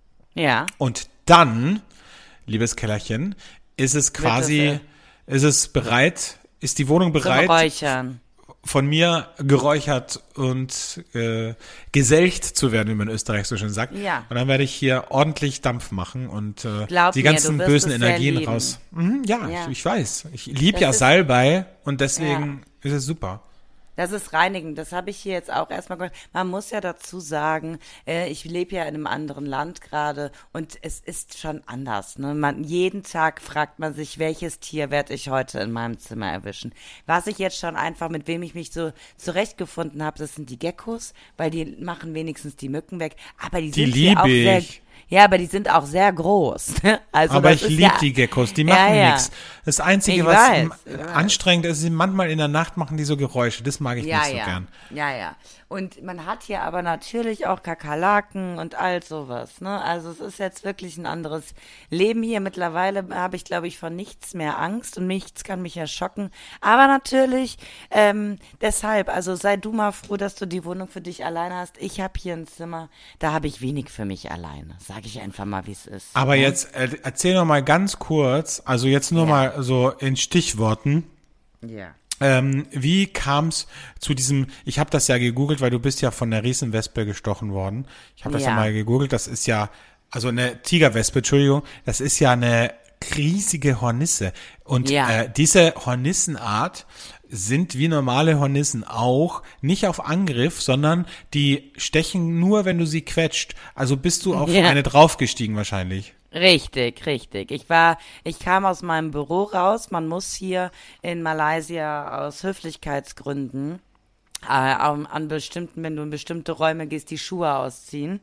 Ja. Und dann, liebes Kellerchen, ist es quasi, ist es bereit, ist die Wohnung Zum bereit, Räuchern. von mir geräuchert und äh, geselcht zu werden, wie man in Österreich so schön sagt. Ja. Und dann werde ich hier ordentlich Dampf machen und äh, Glaub die mir, ganzen du wirst bösen es sehr Energien lieben. raus. Mhm, ja, Ja. Ich, ich weiß. Ich liebe Das ja ist- Salbei und deswegen ist es super. Das ist reinigend. Das habe ich hier jetzt auch erstmal gehört. Man muss ja dazu sagen, äh, ich lebe ja in einem anderen Land gerade und es ist schon anders. Ne? Man, jeden Tag fragt man sich, welches Tier werde ich heute in meinem Zimmer erwischen. Was ich jetzt schon einfach, mit wem ich mich so zurechtgefunden habe, das sind die Geckos, weil die machen wenigstens die Mücken weg. Aber die, Die sind hier auch liebe sehr, ich. ja, aber die sind auch sehr groß. Also Aber das ich ist liebe ja, die Geckos, die Ja, machen ja. nichts. Das Einzige, Ich was weiß, m- ich weiß. anstrengend ist, ist, manchmal in der Nacht machen die so Geräusche. Das mag ich Ja, nicht so ja. gern. Ja, ja. Und man hat hier aber natürlich auch Kakerlaken und all sowas, ne? Also es ist jetzt wirklich ein anderes Leben hier. Mittlerweile habe ich, glaube ich, von nichts mehr Angst und nichts kann mich erschocken. Aber natürlich, ähm, deshalb, also sei du mal froh, dass du die Wohnung für dich alleine hast. Ich habe hier ein Zimmer, da habe ich wenig für mich alleine. Sage ich einfach mal, wie es ist. Aber ne? jetzt äh, erzähl noch mal ganz kurz, also jetzt nur Ja. mal so in Stichworten. Ja. Ähm, wie kam's zu diesem, ich habe das ja gegoogelt, weil du bist ja von der Riesenwespe gestochen worden. Ich habe das ja. Ja. mal gegoogelt, das ist ja, also eine Tigerwespe, Entschuldigung, das ist ja eine riesige Hornisse. Und Ja. äh, diese Hornissenart sind wie normale Hornissen auch nicht auf Angriff, sondern die stechen nur, wenn du sie quetscht. Also bist du auf Ja. eine draufgestiegen wahrscheinlich. Richtig, richtig. Ich war, ich kam aus meinem Büro raus. Man muss hier in Malaysia aus Höflichkeitsgründen äh, an, an bestimmten, wenn du in bestimmte Räume gehst, die Schuhe ausziehen.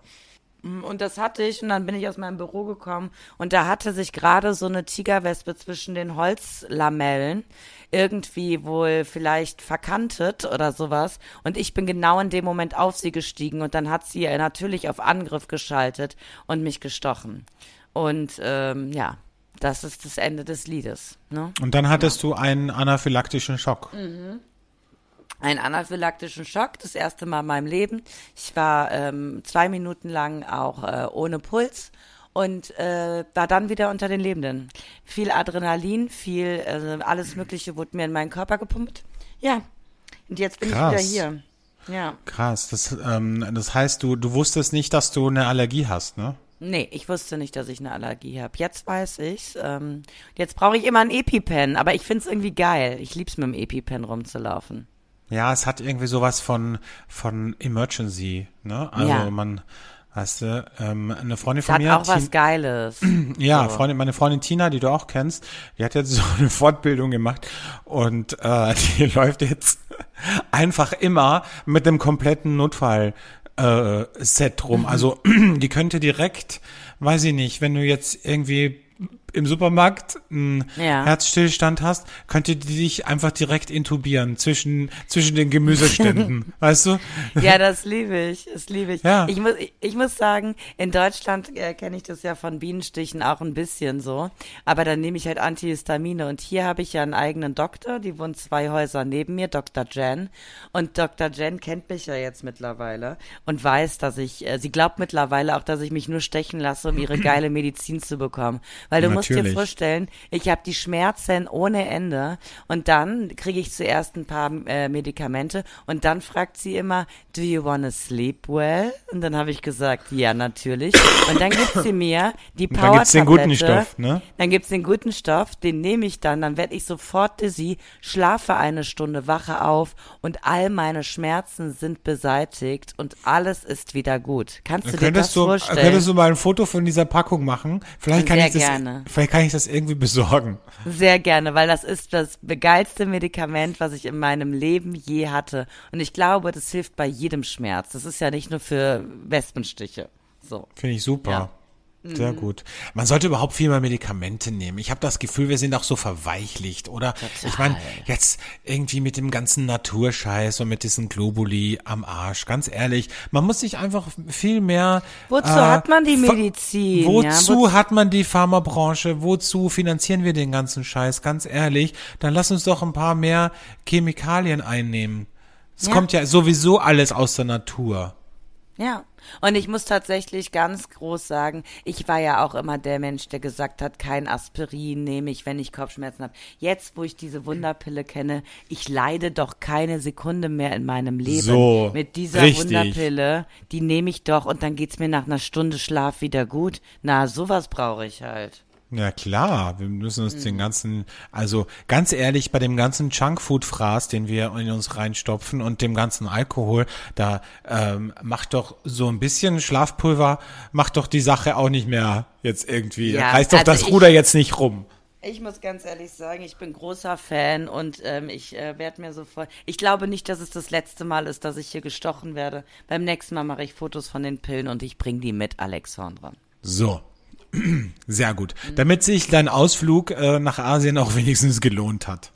Und das hatte ich und dann bin ich aus meinem Büro gekommen und da hatte sich gerade so eine Tigerwespe zwischen den Holzlamellen irgendwie wohl vielleicht verkantet oder sowas und ich bin genau in dem Moment auf sie gestiegen und dann hat sie natürlich auf Angriff geschaltet und mich gestochen. Und ähm, ja, das ist das Ende des Liedes. Ne? Und dann hattest du einen anaphylaktischen Schock. Einen anaphylaktischen Schock, das erste Mal in meinem Leben. Ich war ähm, zwei Minuten lang auch äh, ohne Puls und äh, war dann wieder unter den Lebenden. Viel Adrenalin, viel, äh, alles Mögliche wurde mir in meinen Körper gepumpt. Ja, und jetzt bin Krass. ich wieder hier. Ja. Krass, das, ähm, das heißt, du, du wusstest nicht, dass du eine Allergie hast, ne? Nee, ich wusste nicht, dass ich eine Allergie habe. Jetzt weiß ich's. Ähm, jetzt brauche ich immer ein EpiPen, aber ich find's irgendwie geil. Ich lieb's mit dem EpiPen rumzulaufen. Ja, es hat irgendwie sowas von von Emergency, ne? Also Ja. man, weißt du, ähm, eine Freundin Es von hat mir, auch was Tin- Geiles. ja, so. Freundin, meine Freundin Tina, die du auch kennst, die hat jetzt so eine Fortbildung gemacht und äh, die läuft jetzt einfach immer mit einem kompletten Notfall äh, Set rum. Also die könnte direkt, weiß ich nicht, wenn du jetzt irgendwie im Supermarkt einen Ja. Herzstillstand hast, könnte die dich einfach direkt intubieren zwischen zwischen den Gemüseständen, weißt du? Ja, das liebe ich, das liebe ich. Ja. Ich muss, ich, ich muss sagen, in Deutschland äh, kenne ich das ja von Bienenstichen auch ein bisschen so, aber dann nehme ich halt Antihistamine und hier habe ich ja einen eigenen Doktor, die wohnt zwei Häuser neben mir, Doktor Jen, und Doktor Jen kennt mich ja jetzt mittlerweile und weiß, dass ich, äh, sie glaubt mittlerweile auch, dass ich mich nur stechen lasse, um ihre geile Medizin zu bekommen, weil du musst dir Natürlich. vorstellen, ich habe die Schmerzen ohne Ende und dann kriege ich zuerst ein paar äh, Medikamente und dann fragt sie immer, do you wanna sleep well? Und dann habe ich gesagt, ja, natürlich. Und dann gibt sie mir die Und dann gibt's den guten Power-Tablette. Stoff, ne? Dann gibt's den guten Stoff, den nehme ich dann, dann werde ich sofort dizzy, schlafe eine Stunde, wache auf und all meine Schmerzen sind beseitigt und alles ist wieder gut. Kannst du dir das Könntest du, vorstellen? könntest du mal ein Foto von dieser Packung machen? Vielleicht kann Sehr ich das, gerne. vielleicht kann ich das irgendwie besorgen. Sehr gerne, weil das ist das geilste Medikament, was ich in meinem Leben je hatte. Und ich glaube, das hilft bei jedem Schmerz. Das ist ja nicht nur für Wespenstiche. So. Finde ich super. Ja. Sehr gut. Man sollte überhaupt viel mehr Medikamente nehmen. Ich habe das Gefühl, wir sind auch so verweichlicht, oder? Total. Ich meine, jetzt irgendwie mit dem ganzen Naturscheiß und mit diesen Globuli am Arsch, ganz ehrlich, man muss sich einfach viel mehr... Wozu äh, hat man die ver- Medizin? Wozu, ja? Wozu hat man die Pharmabranche? Wozu finanzieren wir den ganzen Scheiß? Ganz ehrlich, dann lass uns doch ein paar mehr Chemikalien einnehmen. Es Ja. kommt ja sowieso alles aus der Natur. Ja, und ich muss tatsächlich ganz groß sagen, ich war ja auch immer der Mensch, der gesagt hat, kein Aspirin nehme ich, wenn ich Kopfschmerzen habe. Jetzt, wo ich diese Wunderpille kenne, ich leide doch keine Sekunde mehr in meinem Leben. So, Mit dieser richtig. Wunderpille, die nehme ich doch und dann geht's mir nach einer Stunde Schlaf wieder gut. Na, sowas brauche ich halt. Ja klar, wir müssen uns den ganzen, also ganz ehrlich, bei dem ganzen Junkfood-Fraß, den wir in uns reinstopfen und dem ganzen Alkohol, da ähm, macht doch so ein bisschen Schlafpulver, macht doch die Sache auch nicht mehr jetzt irgendwie, Ja, reißt doch also das ich- Ruder jetzt nicht rum. Ich muss ganz ehrlich sagen, ich bin großer Fan und ähm, ich äh, werde mir so voll. Ich glaube nicht, dass es das letzte Mal ist, dass ich hier gestochen werde. Beim nächsten Mal mache ich Fotos von den Pillen und ich bringe die mit, Alexandra. So. Sehr gut. Damit sich dein Ausflug äh, nach Asien auch wenigstens gelohnt hat.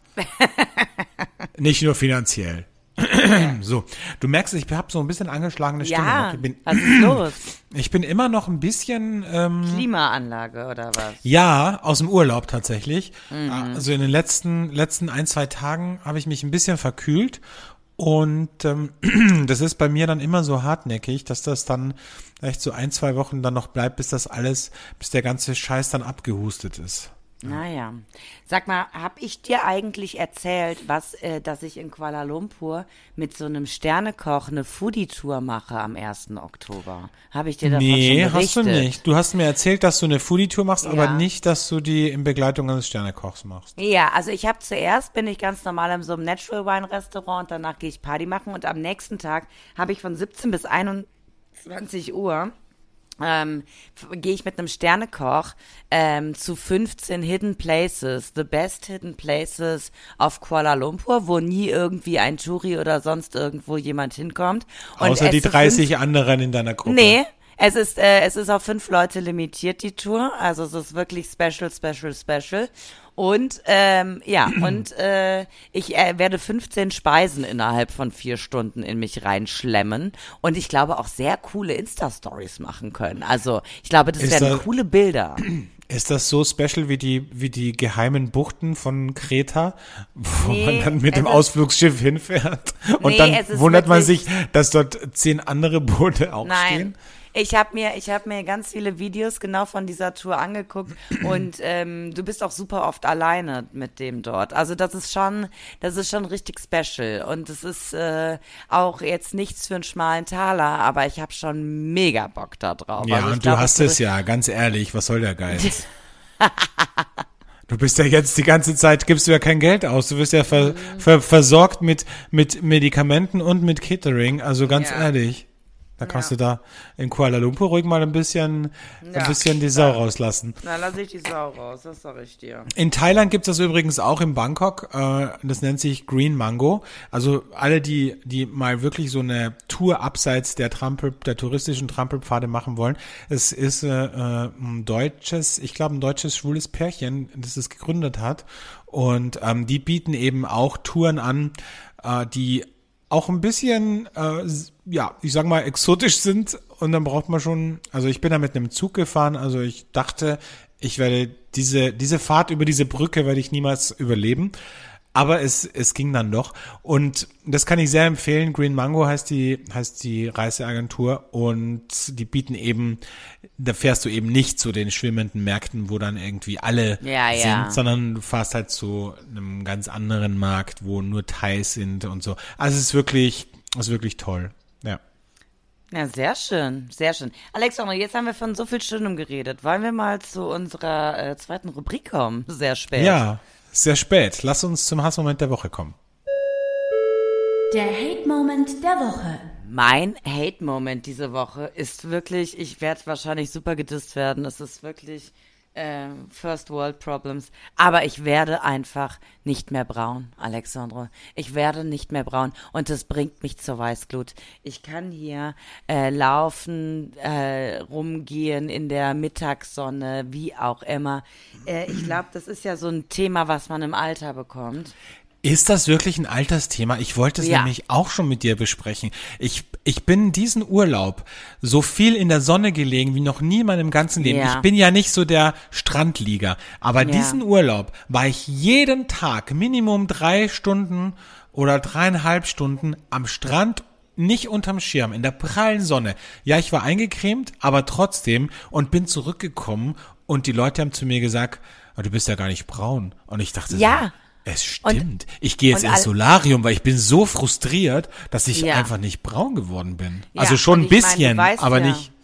Nicht nur finanziell. So, du merkst, ich habe so ein bisschen angeschlagene Stimme. Ja, noch. Ich bin, was ist los? ich bin immer noch ein bisschen, ähm, Klimaanlage oder was? ja, aus dem Urlaub tatsächlich. Mhm. Also in den letzten letzten ein, zwei Tagen habe ich mich ein bisschen verkühlt. Und ähm, das ist bei mir dann immer so hartnäckig, dass das dann echt so ein, zwei Wochen dann noch bleibt, bis das alles, bis der ganze Scheiß dann abgehustet ist. Naja. Sag mal, hab ich dir eigentlich erzählt, was, äh, dass ich in Kuala Lumpur mit so einem Sternekoch eine Foodie-Tour mache am ersten Oktober? Habe ich dir davon Nee, schon hast berichtet? du nicht. Du hast mir erzählt, dass du eine Foodie-Tour machst, aber Ja. nicht, dass du die in Begleitung eines Sternekochs machst. Ja, also ich habe zuerst, bin ich ganz normal in so einem Natural Wine Restaurant, danach gehe ich Party machen und am nächsten Tag habe ich von siebzehn bis einundzwanzig Uhr ähm, f- gehe ich mit einem Sternekoch ähm, zu fünfzehn Hidden Places, the best Hidden Places auf Kuala Lumpur, wo nie irgendwie ein Touri oder sonst irgendwo jemand hinkommt. Und Außer die esse dreißig anderen in deiner Gruppe. Nee, es ist, äh, es ist auf fünf Leute limitiert, die Tour. Also es ist wirklich special, special, special. Und ähm, ja, und äh, ich äh, werde fünfzehn Speisen innerhalb von vier Stunden in mich reinschlemmen. Und ich glaube auch sehr coole Insta-Stories machen können. Also ich glaube, das Ist werden da- coole Bilder. Ist das so special wie die, wie die geheimen Buchten von Kreta, wo Nee, man dann mit dem es ist- Ausflugsschiff hinfährt und Nee, dann es ist wundert man wirklich- sich, dass dort zehn andere Boote auch Nein. stehen? Ich habe mir, ich habe mir ganz viele Videos genau von dieser Tour angeguckt und ähm, du bist auch super oft alleine mit dem dort. Also das ist schon, das ist schon richtig special und es ist äh, auch jetzt nichts für einen schmalen Taler, aber ich habe schon mega Bock da drauf. Ja, also ich und glaub, du hast wird- es ja, ganz ehrlich, was soll der Geiz? Du bist ja jetzt die ganze Zeit, gibst du ja kein Geld aus. Du wirst ja ver, ver, versorgt mit, mit Medikamenten und mit Catering. Also ganz Ja. ehrlich, da kannst Ja. du da in Kuala Lumpur ruhig mal ein bisschen, Ja. ein bisschen die Sau rauslassen. Na, lass ich die Sau raus, das sag ich dir. In Thailand gibt es das übrigens auch in Bangkok. Äh, das nennt sich Green Mango. Also alle, die die mal wirklich so eine Tour abseits der Trampel, der touristischen Trampelpfade machen wollen. Es ist äh, äh, ein deutsches, ich glaube ein deutsches schwules Pärchen, das es gegründet hat. Und ähm, die bieten eben auch Touren an, äh, die auch ein bisschen, äh, s- ja, ich sag mal, exotisch sind. Und dann braucht man schon, also ich bin da mit einem Zug gefahren, also ich dachte, ich werde diese, diese Fahrt über diese Brücke werde ich niemals überleben. Aber es, es ging dann doch. Und das kann ich sehr empfehlen. Green Mango heißt die, heißt die Reiseagentur. Und die bieten eben, da fährst du eben nicht zu den schwimmenden Märkten, wo dann irgendwie alle Ja, sind, ja. sondern du fährst halt zu einem ganz anderen Markt, wo nur Thais sind und so. Also es ist wirklich, es ist wirklich toll. Ja. Ja, sehr schön, sehr schön. Alexandra, jetzt haben wir von so viel Schönem geredet. Wollen wir mal zu unserer äh, zweiten Rubrik kommen? Sehr spät. Ja, sehr spät. Lass uns zum Hassmoment der Woche kommen. Der Hate-Moment der Woche. Mein Hate-Moment diese Woche ist wirklich, ich werde wahrscheinlich super gedisst werden. Es ist wirklich äh, First World Problems. Aber ich werde einfach nicht mehr braun, Alexandre. Ich werde nicht mehr braun und das bringt mich zur Weißglut. Ich kann hier äh, laufen, äh, rumgehen in der Mittagssonne, wie auch immer. Äh, ich glaube, das ist ja so ein Thema, was man im Alter bekommt. Ist das wirklich ein Altersthema? Ich wollte es Ja. nämlich auch schon mit dir besprechen. Ich, ich bin diesen Urlaub so viel in der Sonne gelegen wie noch nie in meinem ganzen Leben. Ja. Ich bin ja nicht so der Strandlieger. Aber Ja. diesen Urlaub war ich jeden Tag Minimum drei Stunden oder dreieinhalb Stunden am Strand, nicht unterm Schirm, in der prallen Sonne. Ja, ich war eingecremt, aber trotzdem und bin zurückgekommen und die Leute haben zu mir gesagt, oh, du bist ja gar nicht braun. Und ich dachte Ja. so, es stimmt. Ich gehe jetzt und ins all- Solarium, weil ich bin so frustriert, dass ich Ja. einfach nicht braun geworden bin. Ja, Also schon ein und ich meine, bisschen, du weißt aber ja. nicht.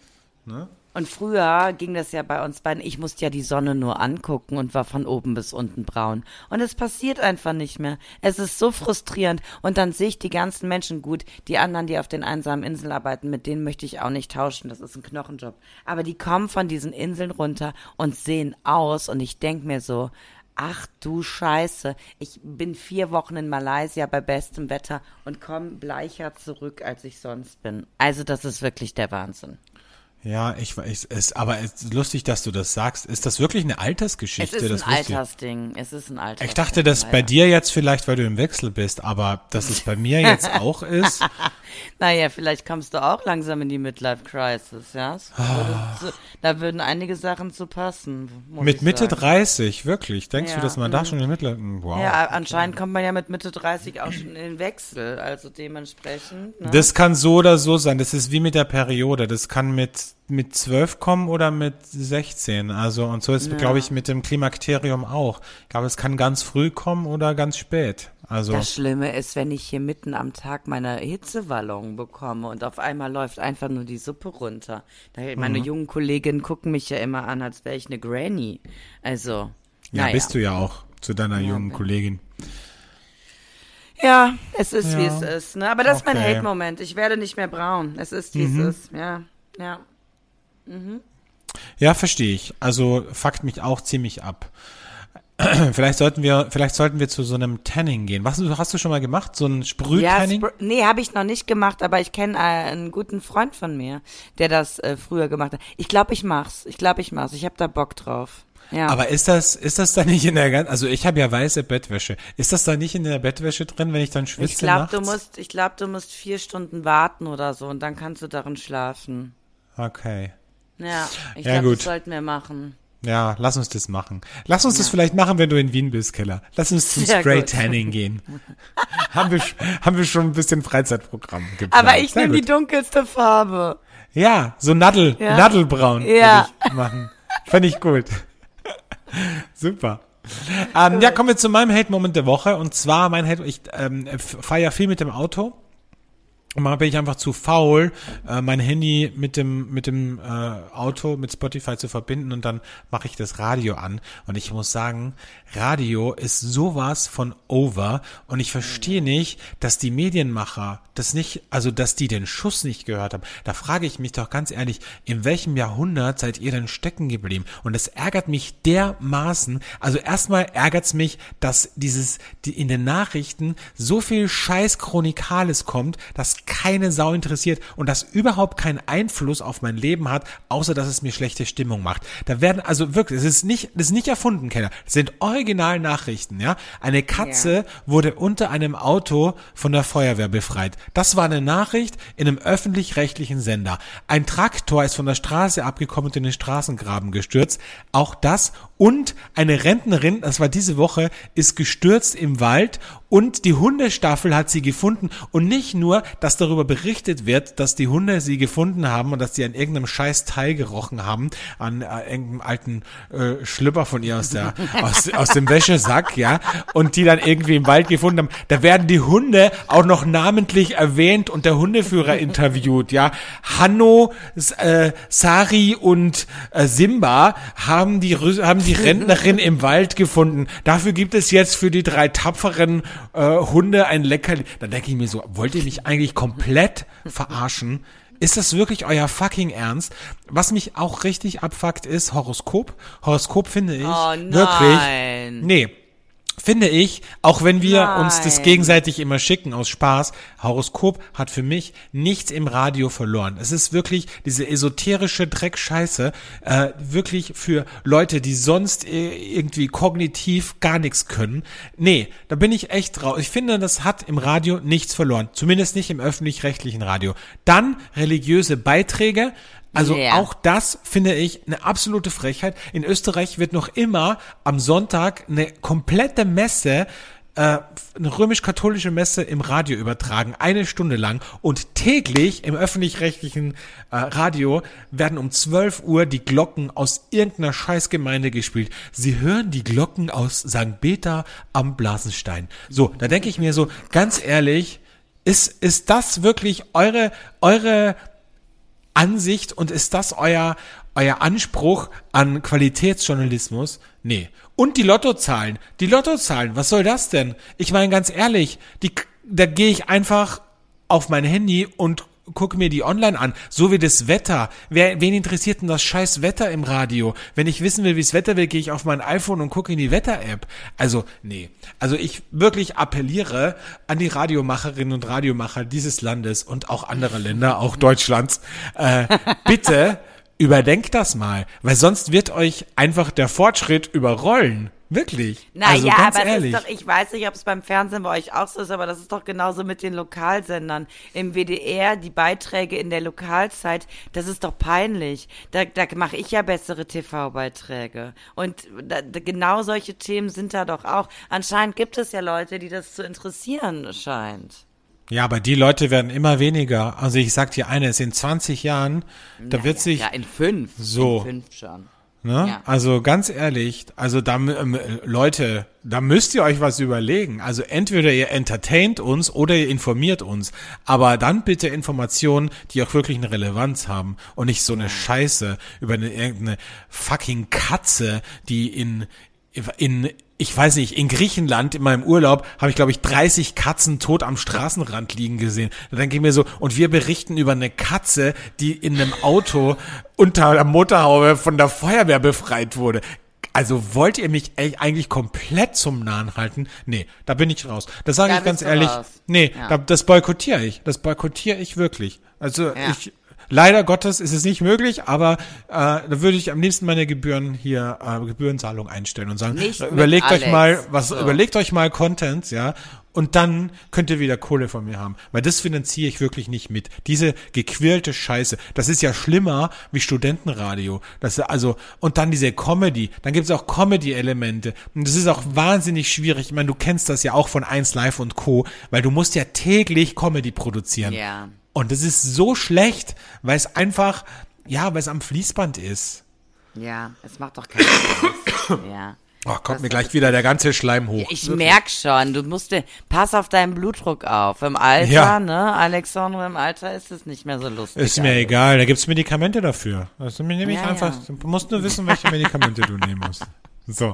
Und früher ging das ja bei uns beiden, ich musste ja die Sonne nur angucken und war von oben bis unten braun. Und es passiert einfach nicht mehr. Es ist so frustrierend. Und dann sehe ich die ganzen Menschen gut, die anderen, die auf den einsamen Inseln arbeiten, mit denen möchte ich auch nicht tauschen. Das ist ein Knochenjob. Aber die kommen von diesen Inseln runter und sehen aus und ich denk mir so, ach du Scheiße, ich bin vier Wochen in Malaysia bei bestem Wetter und komme bleicher zurück, als ich sonst bin. Also das ist wirklich der Wahnsinn. Ja, ich weiß, es, aber es ist lustig, dass du das sagst. Ist das wirklich eine Altersgeschichte? Es ist das ein wusste ich- Altersding. Es ist ein Altersding. Ich dachte, das bei leider. dir jetzt vielleicht, weil du im Wechsel bist, aber dass es bei mir jetzt auch ist. Naja, vielleicht kommst du auch langsam in die Midlife-Crisis, ja? Das würde zu, da würden einige Sachen zu passen. Muss Mit ich Mitte sagen. dreißig, wirklich. Denkst Ja, du, dass man da mhm. schon in Mitte, wow. Ja, anscheinend kommt man ja mit Mitte dreißig auch schon in den Wechsel. Also dementsprechend. Ne? Das kann so oder so sein. Das ist wie mit der Periode. Das kann mit mit zwölf kommen oder mit sechzehn. Also und so ist, Ja. glaube ich, mit dem Klimakterium auch. Ich glaube, es kann ganz früh kommen oder ganz spät. Also Das Schlimme ist, wenn ich hier mitten am Tag meine Hitzewallung bekomme und auf einmal läuft einfach nur die Suppe runter. Da, meine Mhm. jungen Kolleginnen gucken mich ja immer an, als wäre ich eine Granny. Also, ja, naja. bist du ja auch zu deiner Ja, jungen bin- Kollegin. Ja, es ist, wie Ja. es ist. Ne? Aber das ist mein Okay. Hate-Moment. Ich werde nicht mehr braun. Es ist, wie Mhm. es ist. Ja, ja. Ja, verstehe ich. Also fuckt mich auch ziemlich ab. Vielleicht sollten wir, vielleicht sollten wir zu so einem Tanning gehen. Was hast du schon mal gemacht? So ein Ja, Sprühtanning? Spr- nee, habe ich noch nicht gemacht, aber ich kenne äh, einen guten Freund von mir, der das äh, früher gemacht hat. Ich glaube, ich mach's. Ich glaube, ich mach's. Ich habe da Bock drauf. Ja. Aber ist das, ist das da nicht in der ganzen, also ich habe ja weiße Bettwäsche. Ist das da nicht in der Bettwäsche drin, wenn ich dann schwitze ich glaube, nachts? du musst, ich glaube, du musst vier Stunden warten oder so und dann kannst du darin schlafen. Okay. Ja, ich Ja, glaube, gut. das sollten wir machen. Ja, lass uns das machen. Lass uns das Ja. vielleicht machen, wenn du in Wien bist, Keller. Lass uns zum Sehr Spray gut. Tanning gehen. haben wir, sch- haben wir schon ein bisschen Freizeitprogramm geplant. Aber ich Sehr nehme die gut. dunkelste Farbe. Ja, so Nadel, Ja. Nadelbraun Ja. würde ich machen. Fand ich gut. Super. Ähm, ja, kommen wir zu meinem Hate-Moment der Woche. Und zwar mein Hate, ich ähm, fahre ja viel mit dem Auto. Und manchmal bin ich einfach zu faul, äh, mein Handy mit dem mit dem äh, Auto mit Spotify zu verbinden und dann mache ich das Radio an. Und ich muss sagen, Radio ist sowas von over und ich verstehe nicht, dass die Medienmacher das nicht, also dass die den Schuss nicht gehört haben. Da frage ich mich doch ganz ehrlich, in welchem Jahrhundert seid ihr denn stecken geblieben? Und es ärgert mich dermaßen. Also erstmal ärgert es mich, dass dieses die, in den Nachrichten so viel Scheiß Chronikales kommt, dass keine Sau interessiert und das überhaupt keinen Einfluss auf mein Leben hat, außer dass es mir schlechte Stimmung macht. Da werden also wirklich, es ist nicht, das ist nicht erfunden, Kenner. Das sind original Nachrichten, ja. Eine Katze Ja. wurde unter einem Auto von der Feuerwehr befreit. Das war eine Nachricht in einem öffentlich-rechtlichen Sender. Ein Traktor ist von der Straße abgekommen und in den Straßengraben gestürzt. Auch das. Und eine Rentnerin, das war diese Woche, ist gestürzt im Wald und die Hundestaffel hat sie gefunden. Und nicht nur, dass darüber berichtet wird, dass die Hunde sie gefunden haben und dass sie an irgendeinem scheiß Teil gerochen haben, an äh, irgendeinem alten äh, Schlüpper von ihr aus der aus, aus dem Wäschesack, ja, und die dann irgendwie im Wald gefunden haben. Da werden die Hunde auch noch namentlich erwähnt und der Hundeführer interviewt, ja. Hanno, S- äh, Sari und äh, Simba haben die Rü- haben die Rentnerin im Wald gefunden. Dafür gibt es jetzt für die drei tapferen äh, Hunde ein Leckerli. Dann denke ich mir so, wollt ihr mich eigentlich komplett verarschen? Ist das wirklich euer fucking Ernst? Was mich auch richtig abfuckt ist Horoskop. Horoskop finde ich Oh nein. wirklich, nee, finde ich, auch wenn wir Nein. uns das gegenseitig immer schicken aus Spaß, Horoskop hat für mich nichts im Radio verloren. Es ist wirklich diese esoterische Dreckscheiße, äh, wirklich für Leute, die sonst äh, irgendwie kognitiv gar nichts können. Nee, da bin ich echt drauf. Ich finde, das hat im Radio nichts verloren. Zumindest nicht im öffentlich-rechtlichen Radio. Dann religiöse Beiträge. Also Ja. auch das finde ich eine absolute Frechheit. In Österreich wird noch immer am Sonntag eine komplette Messe, äh, eine römisch-katholische Messe im Radio übertragen, eine Stunde lang. Und täglich im öffentlich-rechtlichen äh, Radio werden um zwölf Uhr die Glocken aus irgendeiner Scheißgemeinde gespielt. Sie hören die Glocken aus Sankt Peter am Blasenstein. So, da denke ich mir so, ganz ehrlich, ist, ist das wirklich eure, eure Ansicht und ist das euer euer Anspruch an Qualitätsjournalismus? Nee. Und die Lottozahlen. Die Lottozahlen, was soll das denn? Ich meine ganz ehrlich, die, da gehe ich einfach auf mein Handy und gucke mir die online an. So wie das Wetter. Wer, wen interessiert denn das scheiß Wetter im Radio? Wenn ich wissen will, wie das Wetter wird, gehe ich auf mein iPhone und gucke in die Wetter-App. Also, nee. Also ich wirklich appelliere an die Radiomacherinnen und Radiomacher dieses Landes und auch anderer Länder, auch Deutschlands. Äh, bitte überdenkt das mal, weil sonst wird euch einfach der Fortschritt überrollen. Wirklich. Naja, also ganz aber ehrlich. es ist doch, ich weiß nicht, ob es beim Fernsehen bei euch auch so ist, aber das ist doch genauso mit den Lokalsendern. Im W D R, die Beiträge in der Lokalzeit, das ist doch peinlich. Da, da mache ich ja bessere T V-Beiträge. Und da, da, genau solche Themen sind da doch auch. Anscheinend gibt es ja Leute, die das zu interessieren scheint. Ja, aber die Leute werden immer weniger. Also ich sag dir eines, in zwanzig Jahren, da Na wird ja, sich, Ja, in fünf. So. In fünf schon. ne? Ja. Also ganz ehrlich, also da, ähm, Leute, da müsst ihr euch was überlegen. Also entweder ihr entertaint uns oder ihr informiert uns. Aber dann bitte Informationen, die auch wirklich eine Relevanz haben und nicht so eine Scheiße über eine irgendeine fucking Katze, die in, in, ich weiß nicht, in Griechenland in meinem Urlaub habe ich, glaube ich, dreißig Katzen tot am Straßenrand liegen gesehen. Da denke ich mir so, und wir berichten über eine Katze, die in einem Auto unter der Motorhaube von der Feuerwehr befreit wurde. Also wollt ihr mich eigentlich komplett zum Nahen halten? Nee, da bin ich raus. Das sage Da ich ganz bist du ehrlich. raus. Nee, Ja. da, das boykottiere ich. Das boykottiere ich wirklich. Also Ja. ich... Leider Gottes ist es nicht möglich, aber äh, da würde ich am liebsten meine Gebühren hier, äh, Gebührenzahlung einstellen und sagen, Nicht mit überlegt euch Alex. mal, was, So. überlegt euch mal Content, ja, und dann könnt ihr wieder Kohle von mir haben, weil das finanziere ich wirklich nicht mit. Diese gequirlte Scheiße, das ist ja schlimmer wie Studentenradio. Das ist also, und dann diese Comedy, dann gibt es auch Comedy-Elemente und das ist auch wahnsinnig schwierig. Ich meine, du kennst das ja auch von eins Live und Co., weil du musst ja täglich Comedy produzieren. Ja. Und das ist so schlecht, weil es einfach, ja, weil es am Fließband ist. Ja, es macht doch keinen Spaß. Ja. Oh, kommt Das mir ist- gleich wieder der ganze Schleim hoch. Ich merk schon, du musst, dir- pass auf deinen Blutdruck auf. Im Alter, Ja. ne, Alexandre, im Alter ist es nicht mehr so lustig. Ist mir alles. egal, da gibt's Medikamente dafür. Also mir nehme ich Ja, einfach, ja. du musst nur wissen, welche Medikamente du nehmen musst. So.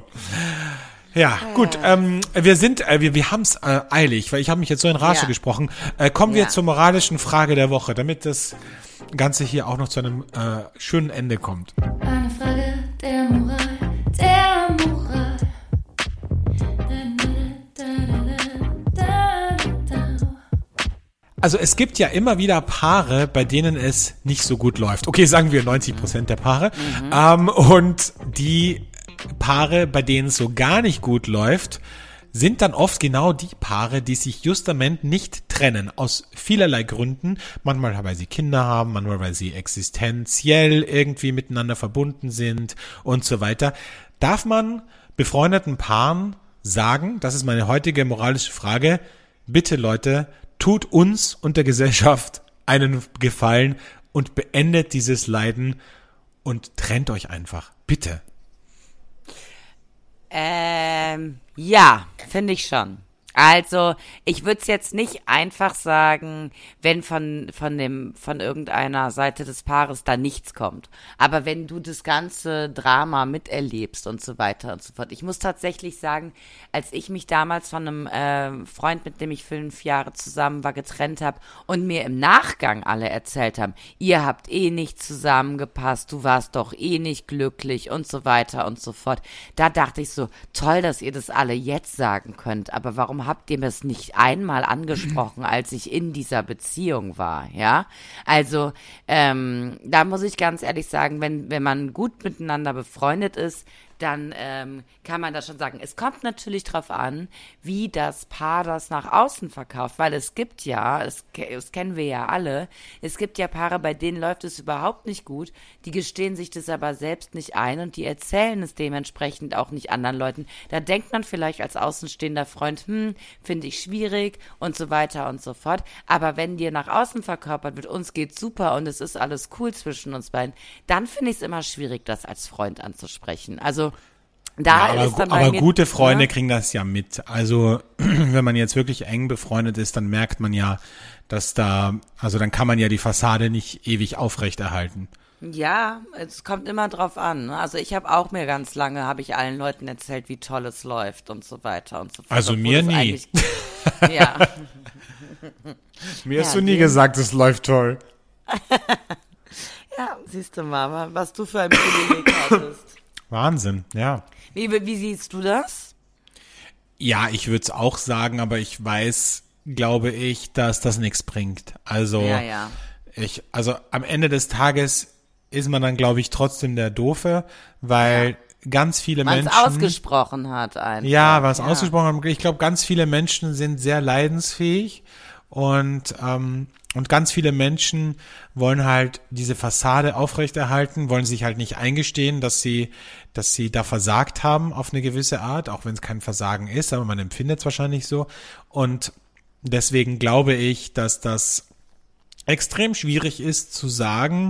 Ja, gut, ähm, wir sind, äh, wir, wir haben's äh, eilig, weil ich habe mich jetzt so in Rage Ja. gesprochen. Äh, kommen wir Ja. zur moralischen Frage der Woche, damit das Ganze hier auch noch zu einem äh, schönen Ende kommt. Eine Frage der Moral, der Moral. Da, da, da, da, da. Also es gibt ja immer wieder Paare, bei denen es nicht so gut läuft. Okay, sagen wir neunzig Prozent der Paare. Ähm, und die Paare, bei denen es so gar nicht gut läuft, sind dann oft genau die Paare, die sich justament nicht trennen. Aus vielerlei Gründen. Manchmal, weil sie Kinder haben, manchmal, weil sie existenziell irgendwie miteinander verbunden sind und so weiter. Darf man befreundeten Paaren sagen, das ist meine heutige moralische Frage, bitte Leute, tut uns und der Gesellschaft einen Gefallen und beendet dieses Leiden und trennt euch einfach. Bitte. Ähm, ja, finde ich schon. Also, ich würde es jetzt nicht einfach sagen, wenn von von dem von irgendeiner Seite des Paares da nichts kommt. Aber wenn du das ganze Drama miterlebst und so weiter und so fort. Ich muss tatsächlich sagen, als ich mich damals von einem äh, Freund, mit dem ich fünf Jahre zusammen war, getrennt habe und mir im Nachgang alle erzählt haben, ihr habt eh nicht zusammengepasst, du warst doch eh nicht glücklich und so weiter und so fort. Da dachte ich so, toll, dass ihr das alle jetzt sagen könnt, aber warum habt ihr mir es nicht einmal angesprochen, als ich in dieser Beziehung war, ja? Also, ähm, da muss ich ganz ehrlich sagen, wenn, wenn man gut miteinander befreundet ist, dann ähm, kann man das schon sagen. Es kommt natürlich drauf an, wie das Paar das nach außen verkauft, weil es gibt ja, es, das kennen wir ja alle, es gibt ja Paare, bei denen läuft es überhaupt nicht gut, die gestehen sich das aber selbst nicht ein und die erzählen es dementsprechend auch nicht anderen Leuten. Da denkt man vielleicht als außenstehender Freund, hm, finde ich schwierig und so weiter und so fort. Aber wenn dir nach außen verkörpert wird, uns geht's super und es ist alles cool zwischen uns beiden, dann finde ich es immer schwierig, das als Freund anzusprechen. Also da ja, ist aber, dann bei aber mir, gute Freunde ne? kriegen das ja mit. Also wenn man jetzt wirklich eng befreundet ist, dann merkt man ja, dass da, also dann kann man ja die Fassade nicht ewig aufrechterhalten. Ja, es kommt immer drauf an. Ne? Also ich habe auch mir ganz lange, habe ich allen Leuten erzählt, wie toll es läuft und so weiter und so fort. Also mir nie. Ja. Mir hast Ja, du nie dir- gesagt, es läuft toll. Ja, siehst du, Mama, was du für ein Privileg hattest. Wahnsinn, ja. Wie, wie siehst du das? Ja, ich würde es auch sagen, aber ich weiß, glaube ich, dass das nichts bringt. Also Ja, ja. ich, also am Ende des Tages ist man dann, glaube ich, trotzdem der Doofe, weil ganz viele Man es Menschen ausgesprochen hat einfach. Ja, was ausgesprochen haben. Ich glaube, ganz viele Menschen sind sehr leidensfähig und ähm, und ganz viele Menschen wollen halt diese Fassade aufrechterhalten, wollen sich halt nicht eingestehen, dass sie dass sie da versagt haben auf eine gewisse Art, auch wenn es kein Versagen ist, aber man empfindet es wahrscheinlich so. Und deswegen glaube ich, dass das extrem schwierig ist zu sagen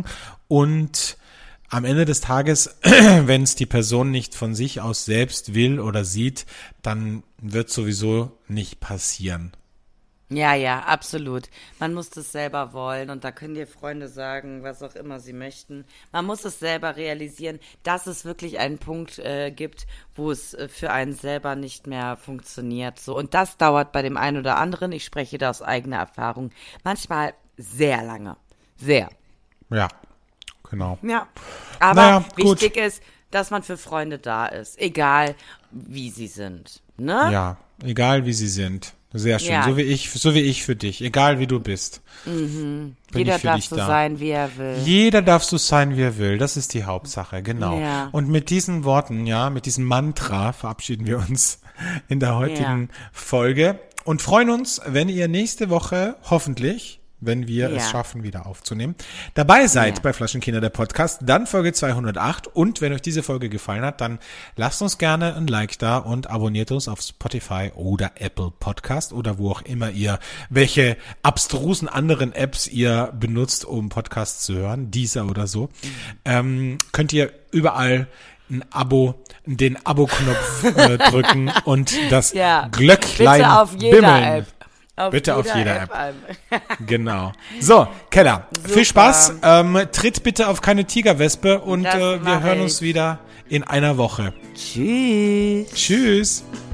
und am Ende des Tages, wenn es die Person nicht von sich aus selbst will oder sieht, dann wird sowieso nicht passieren. Ja, ja, absolut. Man muss das selber wollen und da können dir Freunde sagen, was auch immer sie möchten. Man muss es selber realisieren, dass es wirklich einen Punkt äh, gibt, wo es äh, für einen selber nicht mehr funktioniert. So, und das dauert bei dem einen oder anderen, ich spreche da aus eigener Erfahrung, manchmal sehr lange. Sehr. Ja, genau. Ja. Aber Naja, gut. wichtig ist, dass man für Freunde da ist, egal wie sie sind. Ne? Ja, egal wie sie sind. Sehr schön. Ja. So wie ich, so wie ich für dich. Egal wie du bist. Mhm. Bin Jeder ich für darf dich so da. sein, wie er will. Jeder darf so sein, wie er will. Das ist die Hauptsache, genau. Ja. Und mit diesen Worten, ja, mit diesem Mantra verabschieden wir uns in der heutigen Folge und freuen uns, wenn ihr nächste Woche hoffentlich, wenn wir Ja. es schaffen, wieder aufzunehmen, dabei seid Ja. bei Flaschenkinder, der Podcast, dann Folge zweihundertacht. Und wenn euch diese Folge gefallen hat, dann lasst uns gerne ein Like da und abonniert uns auf Spotify oder Apple Podcast oder wo auch immer ihr, welche abstrusen anderen Apps ihr benutzt, um Podcasts zu hören, Deezer oder so, ähm, könnt ihr überall ein Abo, den Abo-Knopf äh, drücken und das Ja. Glöcklein Bitte auf jeder bimmeln. App. Auf Bitte auf jeder jeder App. an. Genau. So, Keller, Super. viel Spaß. Ähm, tritt bitte auf keine Tigerwespe und Das äh, wir mach hören ich. uns wieder in einer Woche. Tschüss. Tschüss.